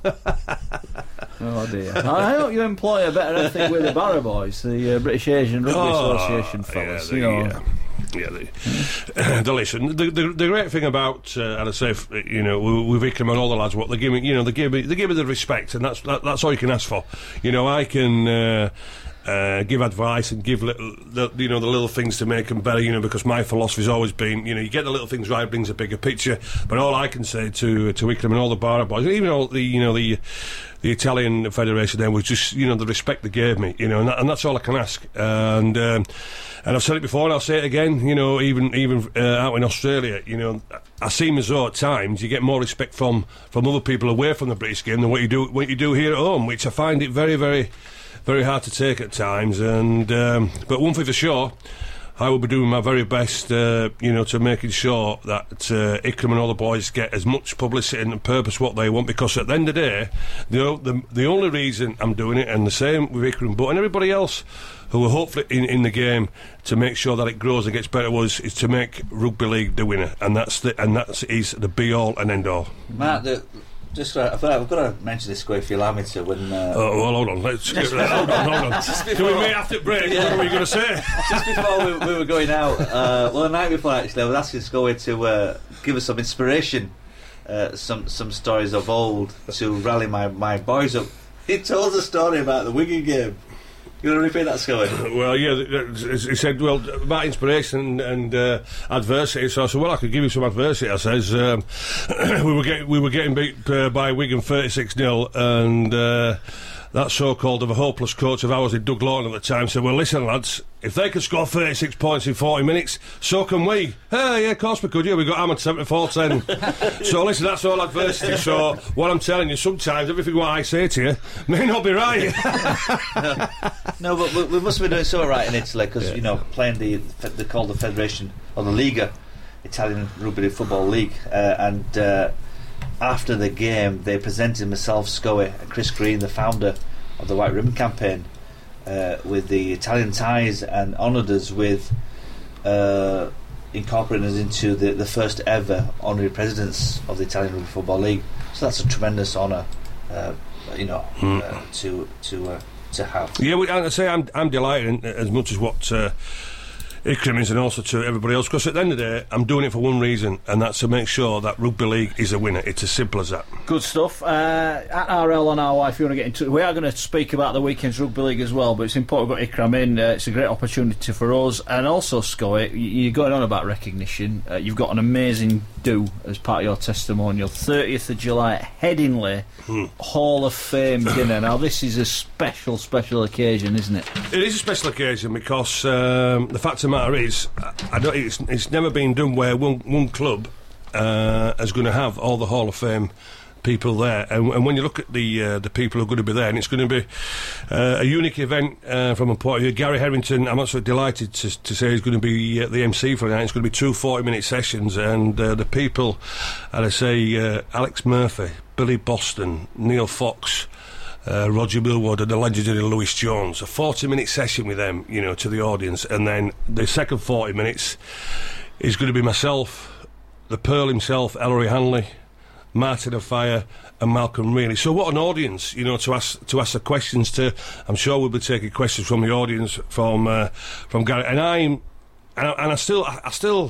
Oh dear. I hope you employ a better ethic with the Barrow boys, the uh, British Asian Rugby oh, Association fellas. Yeah, the, you know. Yeah. Yeah, the, the listen. The, the the great thing about, uh, and I say, you know, with Ikram and all the lads, what they give me, you know, they give me, they give me the respect, and that's that, that's all you can ask for. You know, I can uh, uh, give advice and give little, the, you know, the little things to make them better. You know, because my philosophy's always been, you know, you get the little things right, brings a bigger picture. But all I can say to to Ikram and all the Barrow boys, even all the, you know, the. The Italian Federation then was just, you know, the respect they gave me, you know, and, that, and that's all I can ask. And um, and I've said it before, and I'll say it again, you know, even even uh, out in Australia, you know, I seem as though at times you get more respect from, from other people away from the British game than what you do what you do here at home, which I find it very, very, very hard to take at times. And um, but one thing for sure, I will be doing my very best, uh, you know, to making sure that uh, Ikram and all the boys get as much publicity and purpose what they want, because at the end of the day, the, the, the only reason I'm doing it, and the same with Ikram, but and everybody else who are hopefully in, in the game to make sure that it grows and gets better, was is to make rugby league the winner, and that's the and that is the be all and end all. Mark, the Just, uh, I thought I've got to mention this, if you allow me to. When uh, oh, well, hold on, let's get, hold on, hold on. Can we wait after break? Yeah. What are we going to say? Just before we, we were going out, uh, well, the night before actually, I was asking Scully to uh, give us some inspiration, uh, some some stories of old to rally my, my boys up. He told us a story about the Wigan game. You want to repeat that, Scully? Well, yeah, he said, well, about inspiration and uh, adversity. So I said, well, I could give you some adversity. I says, um, we were getting we were getting beat uh, by Wigan thirty-six nil, and uh, that so-called of a hopeless coach of ours, Doug Lawton at the time, said, well, listen, lads, if they could score thirty-six points in forty minutes, so can we. Hey, yeah, of course we could, yeah, we got hammered seventy-four ten. So listen, that's all adversity. So what I'm telling you, sometimes everything what I say to you may not be right. no. no, but we, we must be doing so right in Italy, because, yeah. you know, playing the, they call the Federation, or the Liga, Italian Rugby Football League, uh, and uh, after the game, they presented myself, Scoey, and Chris Green, the founder of the White Ribbon Campaign, uh, with the Italian ties, and honoured us with uh, incorporating us into the, the first ever honorary presidents of the Italian Rugby Football League. So that's a tremendous honour, uh, you know, mm. uh, to to uh, to have. Yeah, we, I say I'm I'm delighted as much as what. Uh, Ikram is, and also to everybody else, because at the end of the day, I'm doing it for one reason, and that's to make sure that rugby league is a winner. It's as simple as that. Good stuff. Uh, at R L on our wife, if you want to get into it, we are going to speak about the weekend's rugby league as well, but it's important we've got Ikram in. Uh, it's a great opportunity for us, and also, Scoey, you're going on about recognition. Uh, you've got an amazing do as part of your testimonial. thirtieth of July at Headingley hmm. Hall of Fame dinner. Now, this is a special, special occasion, isn't it? It is a special occasion because um, the fact of the matter is, I don't, it's, it's never been done where one, one club uh, is going to have all the Hall of Fame people there, and, and when you look at the uh, the people who are going to be there, and it's going to be uh, a unique event uh, from a point of view. Gary Harrington, I'm absolutely delighted to, to say he's going to be uh, the M C for the night. It's going to be two forty minute sessions, and uh, the people, and I say uh, Alex Murphy, Billy Boston, Neil Fox, Uh, Roger Millward and the legendary Lewis Jones. A forty minute session with them, you know, to the audience, and then the second forty minutes is going to be myself, the Pearl himself, Ellery Hanley, Martin Afire and Malcolm Reilly. So what an audience, you know, to ask to ask the questions to. I'm sure we'll be taking questions from the audience from uh, from Gary, and I'm and I, and I still I, I still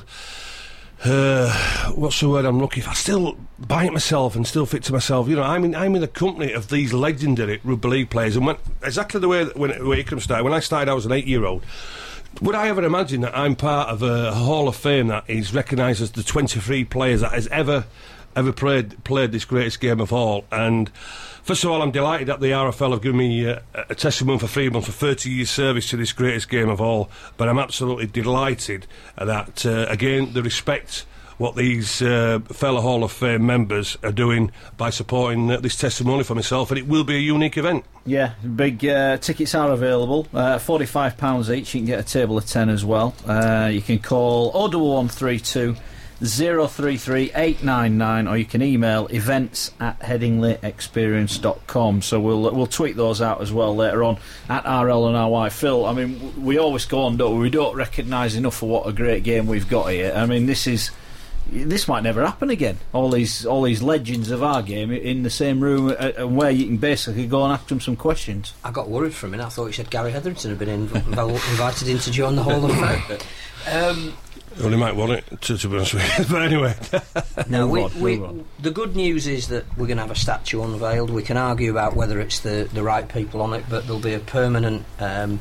Uh, what's the word I'm looking for? I still bite myself and still think to myself, you know, I'm in I'm in the company of these legendary rugby league players, and when exactly the way that when, when Ikram started, when I started, I was an eight-year-old. Would I ever imagine that I'm part of a Hall of Fame that is recognised as the twenty-three players that has ever ever played played this greatest game of all? And first of all, I'm delighted that the R F L have given me uh, a testimony for freedom for thirty years service to this greatest game of all. But I'm absolutely delighted that, uh, again, the respect what these uh, fellow Hall of Fame members are doing by supporting uh, this testimony for myself, and it will be a unique event. Yeah, big uh, tickets are available, uh, forty-five pounds each. You can get a table of ten as well. Uh, you can call oh one three two zero three three eight nine nine, or you can email events at headingley experience dot com. So we'll we'll tweet those out as well later on at R L and R Y. Phil, I mean, we always go on, don't we? We don't recognise enough for what a great game we've got here. I mean, this is this might never happen again. All these all these legends of our game in the same room, and where you can basically go and ask them some questions. I got worried for a minute. I thought you said Gary Hetherington had been inv- invited in to join the Hall of Fame. Um, Well, he might want it, to, to be honest with you. But anyway. no, we, on, we, the good news is that we're going to have a statue unveiled. We can argue about whether it's the, the right people on it, but there'll be a permanent um,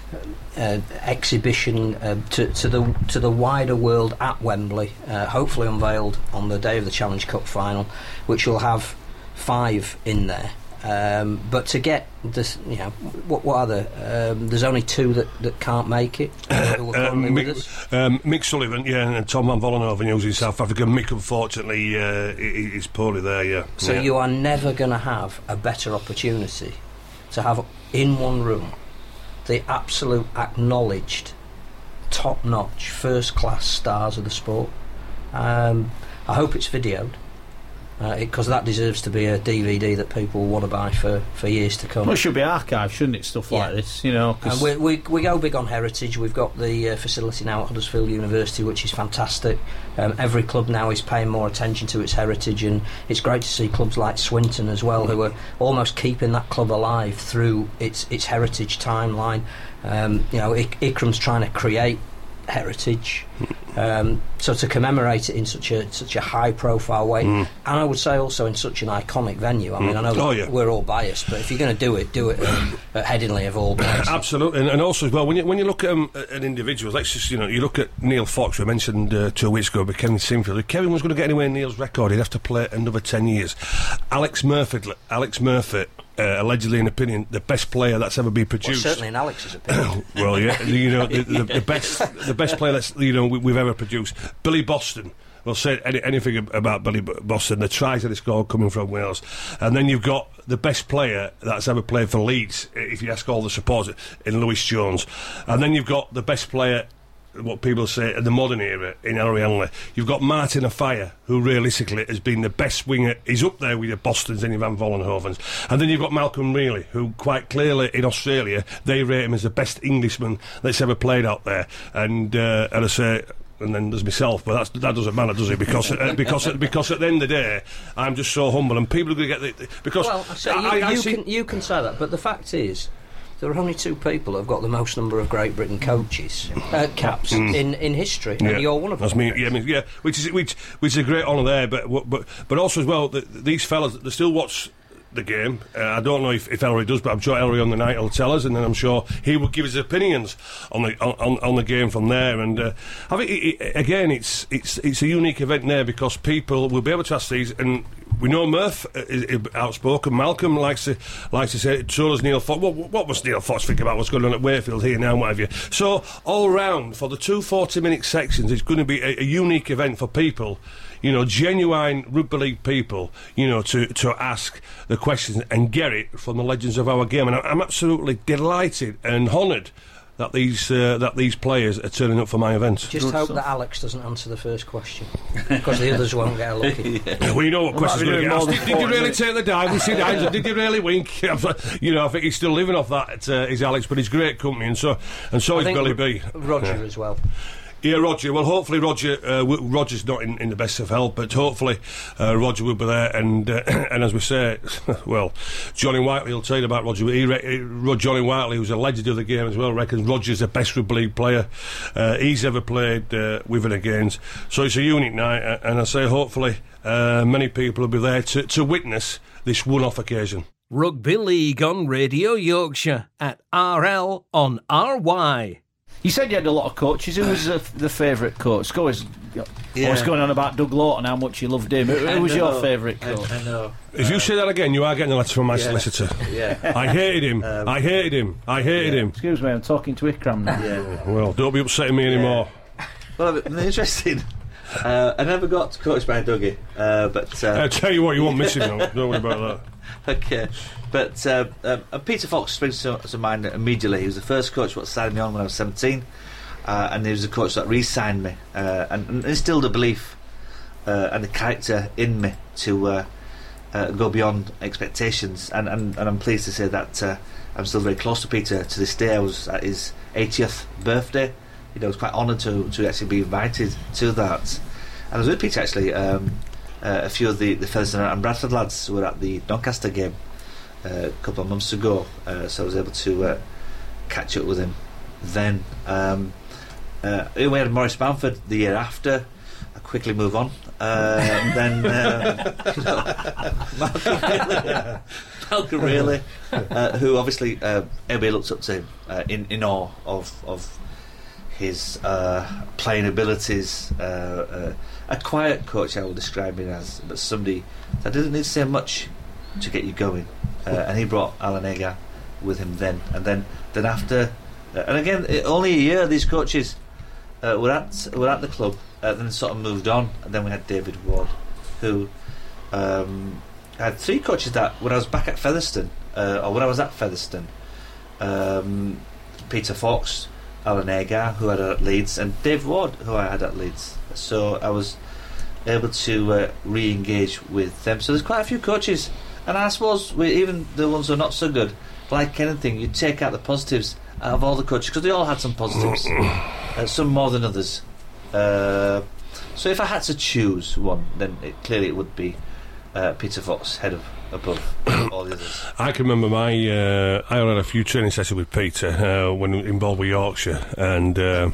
uh, exhibition uh, to, to the to the wider world at Wembley, uh, hopefully unveiled on the day of the Challenge Cup final, which will have five in there. Um, but to get this, you know, what, what are there? Um, there's only two that, that can't make it. Uh, who are currently um, with Mick, us. Um, Mick Sullivan, yeah, and Tom Van Vollenhoven, who's in South Africa. Mick, unfortunately, uh, is poorly there. Yeah. So yeah. you are never going to have a better opportunity to have in one room the absolute acknowledged, top-notch, first-class stars of the sport. Um, I hope it's videoed. Because uh, that deserves to be a D V D that people want to buy for, for years to come. Well, it should be archived, shouldn't it? Stuff yeah. like this, you know. And we, we we go big on heritage. We've got the uh, facility now at Huddersfield University, which is fantastic. Um, every club now is paying more attention to its heritage, and it's great to see clubs like Swinton as well, who are almost keeping that club alive through its its heritage timeline. Um, you know, I- Ikram's trying to create heritage, um, so to commemorate it in such a such a high profile way, mm. and I would say also in such an iconic venue. I mean, mm. I know that oh, yeah. we're all biased, but if you're going to do it, do it at, at Headingley of all places. Absolutely, and, and also as well, when you when you look at, um, at individuals, let's just you know, you look at Neil Fox, we mentioned uh, two weeks ago, but Kevin Sinfield. If Kevin was going to get anywhere Neil's record, he'd have to play another ten years. Alex Murphy, Alex Murphy. Uh, allegedly, in opinion, the best player that's ever been produced. Well, certainly in Alex's opinion. Well, yeah, you know, the, the, the best, the best player that's you know we, we've ever produced. Billy Boston. We'll say any, anything about Billy Boston. The tries that he scored coming from Wales, and then you've got the best player that's ever played for Leeds. If you ask all the supporters, in Lewis Jones, and then you've got the best player. What people say in the modern era in Ellery Hanley. You've got Martin Afire, who realistically has been the best winger. He's up there with your Bostons and your Van Vollenhovens. And then you've got Malcolm Reilly, who quite clearly in Australia they rate him as the best Englishman that's ever played out there. And uh, and I say. And then there's myself, but that's, that doesn't matter, does it? Because uh, because because at the end of the day, I'm just so humble, and people are going to get the, the because well, so I, you, I, I you see can you can say that, but the fact is. There are only two people who have got the most number of Great Britain coaches uh, caps mm. in, in history, yeah. and you're one of them. That's me. Yeah, I mean, yeah, which is which which is a great honour there. But but but also as well, the, these fellas they still watch the game. Uh, I don't know if, if Ellery does, but I'm sure Ellery on the night will tell us, and then I'm sure he will give his opinions on the on, on the game from there. And uh, I think it, it, again, it's it's it's a unique event there because people will be able to ask these and. We know Murph is, is outspoken. Malcolm likes to likes to say it. So does Neil Fox. What, what was Neil Fox thinking about what's going on at Wakefield here now and what have you? So all round for the two forty-minute sections, it's going to be a, a unique event for people, you know, genuine rugby league people, you know, to to ask the questions and get it from the legends of our game. And I'm absolutely delighted and honoured. That these uh, that these players are turning up for my event. Just Good hope stuff. that Alex doesn't answer the first question because the others won't get a look in. Yeah. Well, you know what Well, questions going to get asked. Did, did you really minutes. take the dive? We see dives. Did you really wink? You know, I think he's still living off that. Uh, is Alex, but he's great company, and so and so I is think Billy R- B. Roger Yeah. as well. Yeah, Roger. Well, hopefully Roger. Uh, w- Roger's not in, in the best of health, but hopefully uh, Roger will be there. And uh, and as we say, well, Johnny Whiteley will tell you about Roger. He re- he, Johnny Whiteley, who's a legend of the game as well, reckons Roger's the best rugby league player uh, he's ever played uh, with and against. So it's a unique night, uh, and I say hopefully uh, many people will be there to, to witness this one-off occasion. Rugby League on Radio Yorkshire at R L on R Y. You said you had a lot of coaches. Who was the, the favourite coach? Score's Yeah. always going on about Doug Lawton, how much you loved him. Who, who was your favourite coach? I, I know. If you say that again, you are getting a letter from my Yeah. solicitor. Yeah. I hated him. Um, I hated him. I hated yeah. him. Excuse me, I'm talking to Ikram now. Yeah. Well, don't be upsetting me anymore. Well, interesting. Uh, I never got to coach by Dougie, uh, but uh, I tell you what, you won't miss him though. Don't worry about that. okay. But uh, uh, Peter Fox springs to, to mind immediately. He was the first coach that signed me on when I was seventeen, uh, and he was the coach that re-signed me uh, and, and instilled a belief uh, and the character in me to uh, uh, go beyond expectations. And, and, and I'm pleased to say that uh, I'm still very close to Peter to this day. I was at his eightieth birthday. You know, I was quite honoured to, to actually be invited to that. And I was with Peter actually. Um, uh, a few of the, the Featherstone and Bradford lads were at the Doncaster game uh, a couple of months ago, uh, so I was able to uh, catch up with him then. Um, uh, we had Maurice Bamford the year after. I quickly move on. Uh, then um, you know, Malcolm Reilly, uh, Malcolm Reilly uh, who obviously uh, everybody looks up to him uh, in in awe of of his uh, playing abilities. Uh, uh, a quiet coach, I will describe him as, but somebody that didn't need to say much to get you going. Uh, and he brought Alan Agar with him then, and then then after, uh, and again, it, only a year these coaches uh, were at were at the club. Uh, then sort of moved on, and then we had David Ward, who um, had three coaches that when I was back at Featherstone, uh, or when I was at Featherstone, um, Peter Fox, Alan Agar, who I had at Leeds, and Dave Ward, who I had at Leeds. So I was able to uh, re-engage with them. So there's quite a few coaches, and I suppose we, even the ones who are not so good, like anything, you take out the positives out of all the coaches, because they all had some positives, uh, some more than others. Uh, so if I had to choose one, then it, clearly it would be uh, Peter Fox, head of above all the others. I can remember my uh, I had a few training sessions with Peter uh, when involved with Yorkshire, and uh,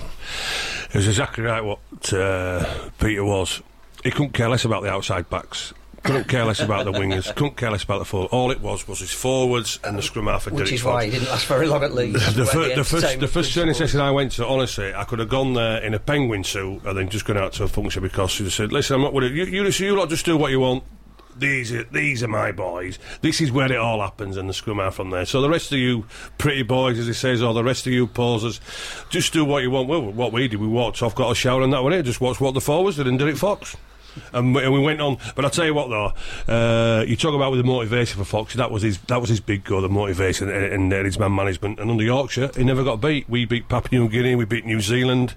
it was exactly right what uh, Peter was. He couldn't care less about the outside backs. Couldn't care less about the wingers. Couldn't care less about the forward. All it was was his forwards and the scrum half. Which is why he didn't last very long at Leeds. The, fir- the, the first, the first training session I went to, honestly, I could have gone there in a penguin suit and then just gone out to a function, because he said, "Listen, I'm not with it. You, you, you lot just do what you want. These are these are my boys. This is where it all happens." And the scrum half from there. So the rest of you pretty boys, as he says, or the rest of you posers, just do what you want. Well, what we did, we walked off, got a shower, and that was it. Just watched what the forwards did and did it Fox. And we, and we went on, but I tell you what though, uh, you talk about with the motivation for Fox. That was his, that was his big goal, the motivation and, and his man management. And under Yorkshire, he never got beat. We beat Papua New Guinea, we beat New Zealand,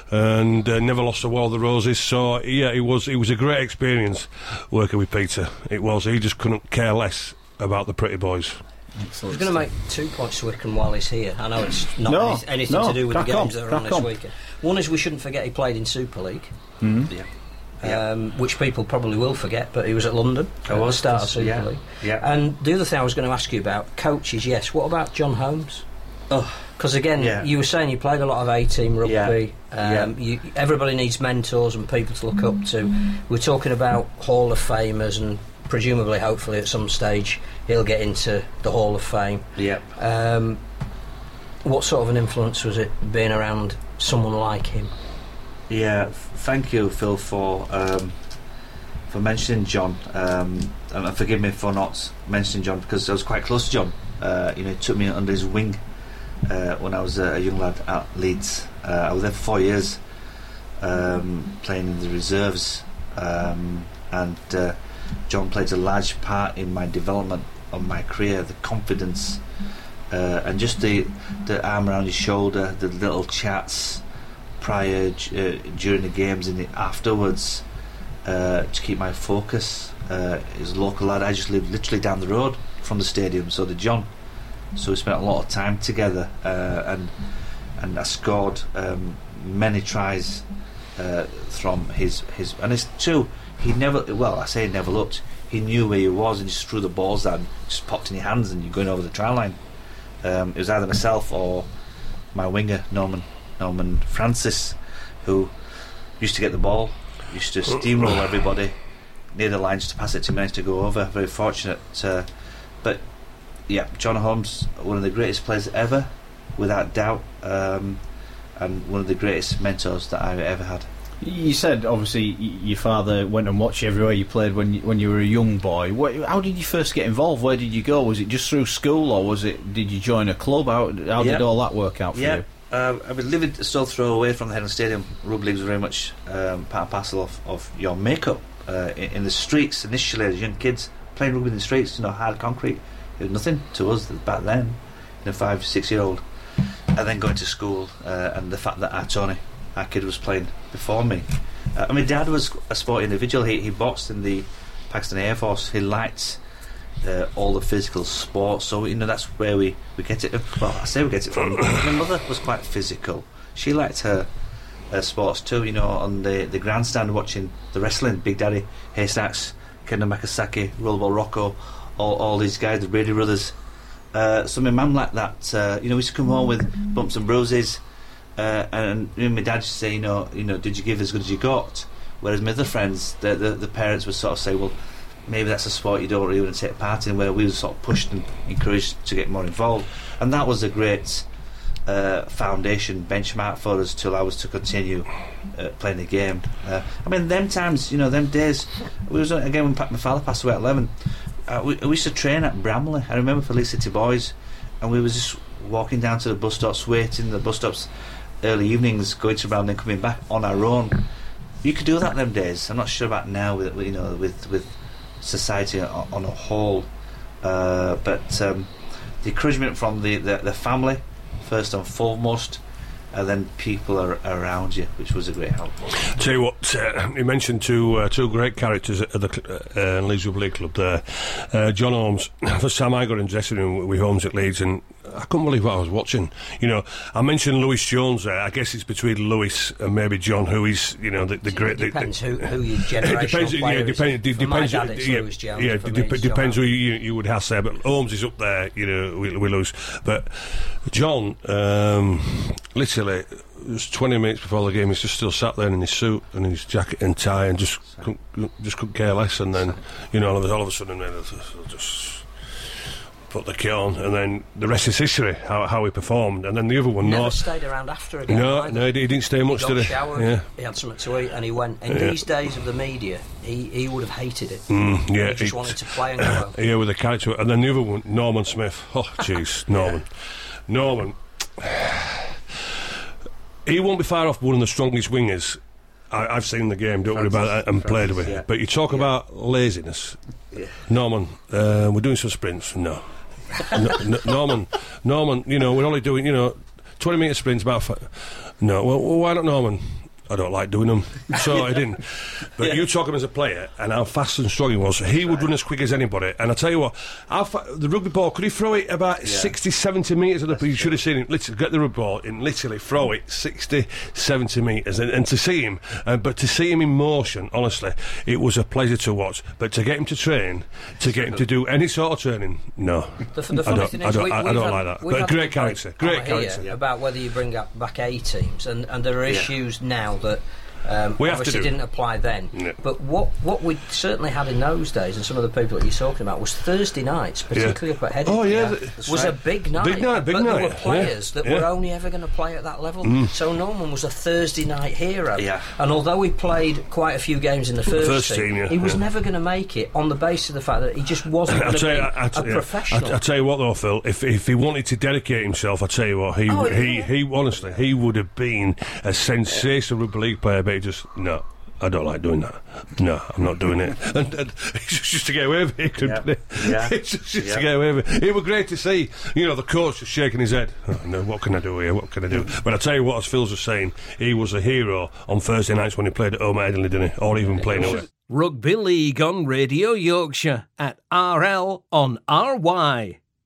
and uh, never lost the War of the Roses. So yeah, it was it was a great experience working with Peter. It was. He just couldn't care less about the pretty boys. Excellent. I'm going to make two points to Wickham while he's here. I know it's not no, any, anything no, to do with the games on, that are on this on. weekend. One is we shouldn't forget he played in Super League. Mm-hmm. Yeah. Um, which people probably will forget, but he was at London I at was, the start of Super yeah, League. yeah. And the other thing I was going to ask you about, coaches, yes. What about John Holmes? Oh, because again, yeah. you were saying you played a lot of A-team rugby. Yeah. Um, Yeah. you, everybody needs mentors and people to look up to. We're talking about Hall of Famers, and presumably, hopefully, at some stage, he'll get into the Hall of Fame. Yeah. Um, what sort of an influence was it being around someone like him? Yeah. F- thank you, Phil, for um, for mentioning John, um, and forgive me for not mentioning John, because I was quite close to John. Uh, you know, he took me under his wing uh, when I was a, a young lad at Leeds. Uh, I was there for four years, um, playing in the reserves, um, and uh, John played a large part in my development of my career. The confidence uh, and just the the arm around his shoulder, the little chats prior, uh, during the games, and the afterwards. Uh, to keep my focus. Uh, he's a local lad. I just lived literally down the road from the stadium, so did John. So we spent a lot of time together, uh, and and I scored um, many tries uh, from his his. And it's true. He never. Well, I say he never looked. He knew where he was and just threw the balls down, just popped in your hands, and you're going over the try line. Um, it was either myself or my winger Norman Norman Francis, who used to get the ball. Used to steamroll everybody near the lines to pass it to me to go over. Very fortunate. Uh, but yeah, John Holmes, one of the greatest players ever, without doubt, um, and one of the greatest mentors that I've ever had. You said obviously y- your father went and watched you everywhere you played when you, when you were a young boy. What, how did you first get involved? Where did you go? Was it just through school, or was it? Did you join a club? How, how Yeah. did all that work out for Yeah. you? Uh, I was living a stone's throw away from the Headland Stadium. Rugby league was very much um, part and parcel of, of your makeup uh, in, in the streets initially as young kids playing rugby in the streets. You know, hard concrete. It was nothing to us back then. You know, five, six year old, and then going to school uh, and the fact that our Tony, our kid was playing before me. Uh, I mean, Dad was a sport individual. He, he boxed in the Pakistani Air Force. He liked uh, all the physical sports, so you know that's where we, we get it. Well, I say we get it from. My mother was quite physical. She liked her uh, sports too. You know, on the the grandstand watching the wrestling, Big Daddy Haystacks, Kendo Makasaki, Rollerball Rocco, all all these guys, the Brady brothers. Uh, so my mum liked that. Uh, you know, we used to come home with bumps and bruises. Uh, and you know, my dad used to say, you know, you know, did you give as good as you got? Whereas my other friends, the, the, the parents would sort of say, well, maybe that's a sport you don't really want to take part in, where we were sort of pushed and encouraged to get more involved. And that was a great uh, foundation, benchmark for us to allow us to continue uh, playing the game. Uh, I mean, them times, you know, them days, we was again when my father passed away at eleven, uh, we, we used to train at Bramley. I remember for Leeds City Boys, and we was just walking down to the bus stops, waiting the bus stops, early evenings, going to Bramley and coming back on our own. You could do that them days. I'm not sure about now, with you know, with with society on, on a whole. Uh, but um, the encouragement from the, the the family, first and foremost, and then people are around you, which was a great help. Tell you what, uh, you mentioned two uh, two great characters at the uh, Leeds Rugby League Club there. Uh, John Holmes. First time I got in the dressing room with Holmes at Leeds, and I couldn't believe what I was watching. You know, I mentioned Lewis Jones there. I guess it's between Lewis and maybe John, who is, you know, the, the great... It depends the, the, who, who your generational it depends, player yeah, depend, is. d- depends, my dad, it's yeah, Lewis Jones. yeah, For d- me, it's depends John who you, you would have there, but Holmes is up there, you know, with, with Lewis. But John, um, literally, it was twenty minutes before the game, he's just still sat there in his suit and his jacket and tie and just couldn't, just couldn't care less. And then, you know, all of, all of a sudden, man, just put the kit on, and then the rest is history, how how he performed. And then the other one, never no, stayed around after again. no, either. no, he didn't stay much, he did got he? showered, Yeah. he had something to eat, and he went. In Yeah. these days of the media, he, he would have hated it. Mm, yeah, he just it- wanted to play and go home. Yeah, with the character. And then the other one, Norman Smith. Oh, jeez, Norman. Norman. He won't be far off one of the strongest wingers I, I've seen in the game, don't worry about that, and Francis, played with. yeah. But you talk Yeah. about laziness. Yeah. Norman, uh, we're doing some sprints. No. no, no. Norman, Norman, you know, we're only doing, you know, twenty metre sprints, about five. No, well, well, why not Norman? I don't like doing them, so I didn't. But Yeah. you talk him as a player and how fast and strong he was. He would run as quick as anybody. And I tell you what, how fa- the rugby ball, could he throw it about Yeah. sixty, seventy metres? At the, you should have seen him literally get the rugby ball and literally throw it sixty, seventy metres. And, and to see him, uh, but to see him in motion, honestly, it was a pleasure to watch. But to get him to train, to get him to do any sort of training, no. The, the I funny don't, thing I is, don't, we, I, I we've don't had, like that. we've But had great the character, debate great on character. here about whether you bring up back A teams, and, and there are Yeah. issues now that um, We have to obviously do. didn't apply then. Yeah. But what what we certainly had in those days, and some of the people that you're talking about, was Thursday nights, particularly up at Headingley. Oh, yeah, uh, that's was right. a big night. Big night, big but night, there were yeah. players that Yeah. were only ever going to play at that level. So Norman was a Thursday night hero. Yeah. And although he played quite a few games in the first, First team, team, yeah, he was yeah. never going to make it on the basis of the fact that he just wasn't I going to tell be you, I, I, a tell- yeah. professional. I, I tell you what, though, Phil. If if he wanted to dedicate himself, I tell you what, he Oh, he yeah. he honestly he would have been a sensational rugby league player. But he just no. I don't like doing that. No, I'm not doing it. And, and it's just, just to get away with it, couldn't Yeah. it? Yeah. It's just, just Yeah. to get away with it. It was great to see, you know, the coach just shaking his head. Oh, no, what can I do here? What can I do? But I tell you what, as Phil's was saying, he was a hero on Thursday nights when he played at home at Headingley, didn't he? Or even playing away. Rugby League on Radio Yorkshire at R L on R Y.